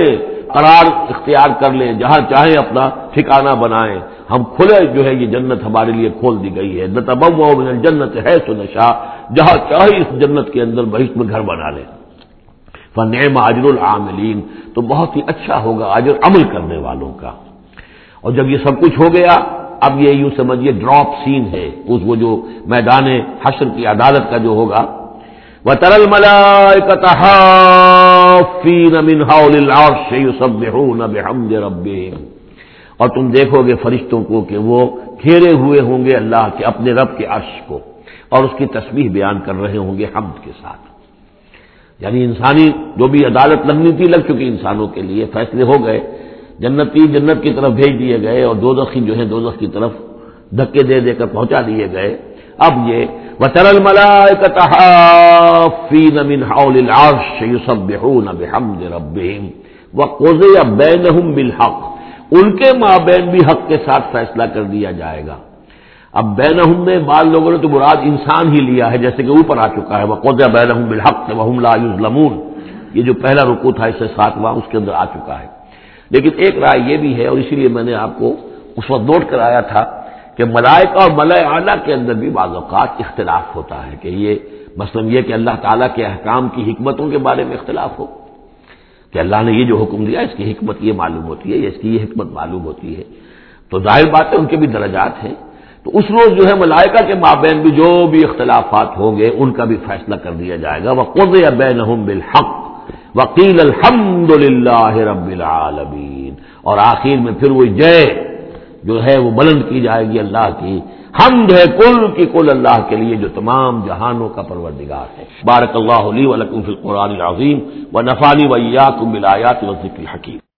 قرار اختیار کر لیں، جہاں چاہیں اپنا ٹھکانہ بنائیں، ہم کھلے جو ہے یہ جنت ہمارے لیے کھول دی گئی ہے، نتبوأ من الجنت حیث نشاء، جہاں چاہے اس جنت کے اندر بہشت میں گھر بنا لیں۔ فنعم اجر العاملین، تو بہت ہی اچھا ہوگا اجر عمل کرنے والوں کا۔ اور جب یہ سب کچھ ہو گیا، اب یہ یوں سمجھیے ڈراپ سین ہے، اس وہ جو میدان حشر کی عدالت کا جو ہوگا، وَتَرَى الْمَلَائِكَةَ حَافِّينَ مِنْ حَوْلِ الْعَرْشِ يُسَبِّحُونَ بِحَمْدِ رَبِّهِمْ، اور تم دیکھو گے فرشتوں کو کہ وہ گھیرے ہوئے ہوں گے اللہ کے اپنے رب کے عرش کو، اور اس کی تسبیح بیان کر رہے ہوں گے حمد کے ساتھ۔ یعنی انسانی جو بھی عدالت لگنی تھی لگ چکی، انسانوں کے لیے فیصلے ہو گئے، جنتی جنت کی طرف بھیج دیے گئے اور دوزخی جو ہے دوزخ کی طرف دھکے دے دے کر پہنچا دیے گئے۔ اب یہ وَتَرَى الْمَلَائِكَةَ حَافِّينَ مِنْ حَوْلِ الْعَرْشِ يُسَبِّحُونَ بِحَمْدِ رَبِّهِمْ وَقُضِيَ بَيْنَهُمْ بِالْحَقِّ، ان کے مابین بھی حق کے ساتھ فیصلہ کر دیا جائے گا۔ اب بینہم میں بعض لوگوں نے تو مراد انسان ہی لیا ہے، جیسے کہ اوپر آ چکا ہے وَقُضِيَ بَيْنَهُمْ بِالْحَقِّ وَهُمْ لَا يُظْلَمُونَ، یہ جو پہلا رکوع تھا اس سے 7واں اس کے اندر آ چکا ہے۔ لیکن ایک رائے یہ بھی ہے، اور اسی لیے میں نے آپ کو اس وقت نوٹ کرایا تھا کہ ملائکہ اور ملائے اعلیٰ کے اندر بھی بعض اوقات اختلاف ہوتا ہے، کہ یہ مثلا یہ کہ اللہ تعالیٰ کے احکام کی حکمتوں کے بارے میں اختلاف ہو، کہ اللہ نے یہ جو حکم دیا اس کی حکمت یہ معلوم ہوتی ہے، اس کی یہ حکمت معلوم ہوتی ہے، تو ظاہر بات ہے ان کے بھی درجات ہیں۔ تو اس روز جو ہے ملائکہ کے مابین بھی جو بھی اختلافات ہوں گے ان کا بھی فیصلہ کر دیا جائے گا۔ وَقُضِيَ بَيْنَهُمْ بِالْحَقِّ وَقِيلَ الْحَمْدُ لِلَّهِ رَبِّ الْعَالَمِينَ، اور آخر میں پھر وہ جے جو ہے وہ بلند کی جائے گی اللہ کی، حمد ہے کل کی کل اللہ کے لیے جو تمام جہانوں کا پروردگار ہے۔ بارک اللہ لی و لکم فی القرآن العظیم ونفعنی وإیاکم بالآیات والذکر الحکیم۔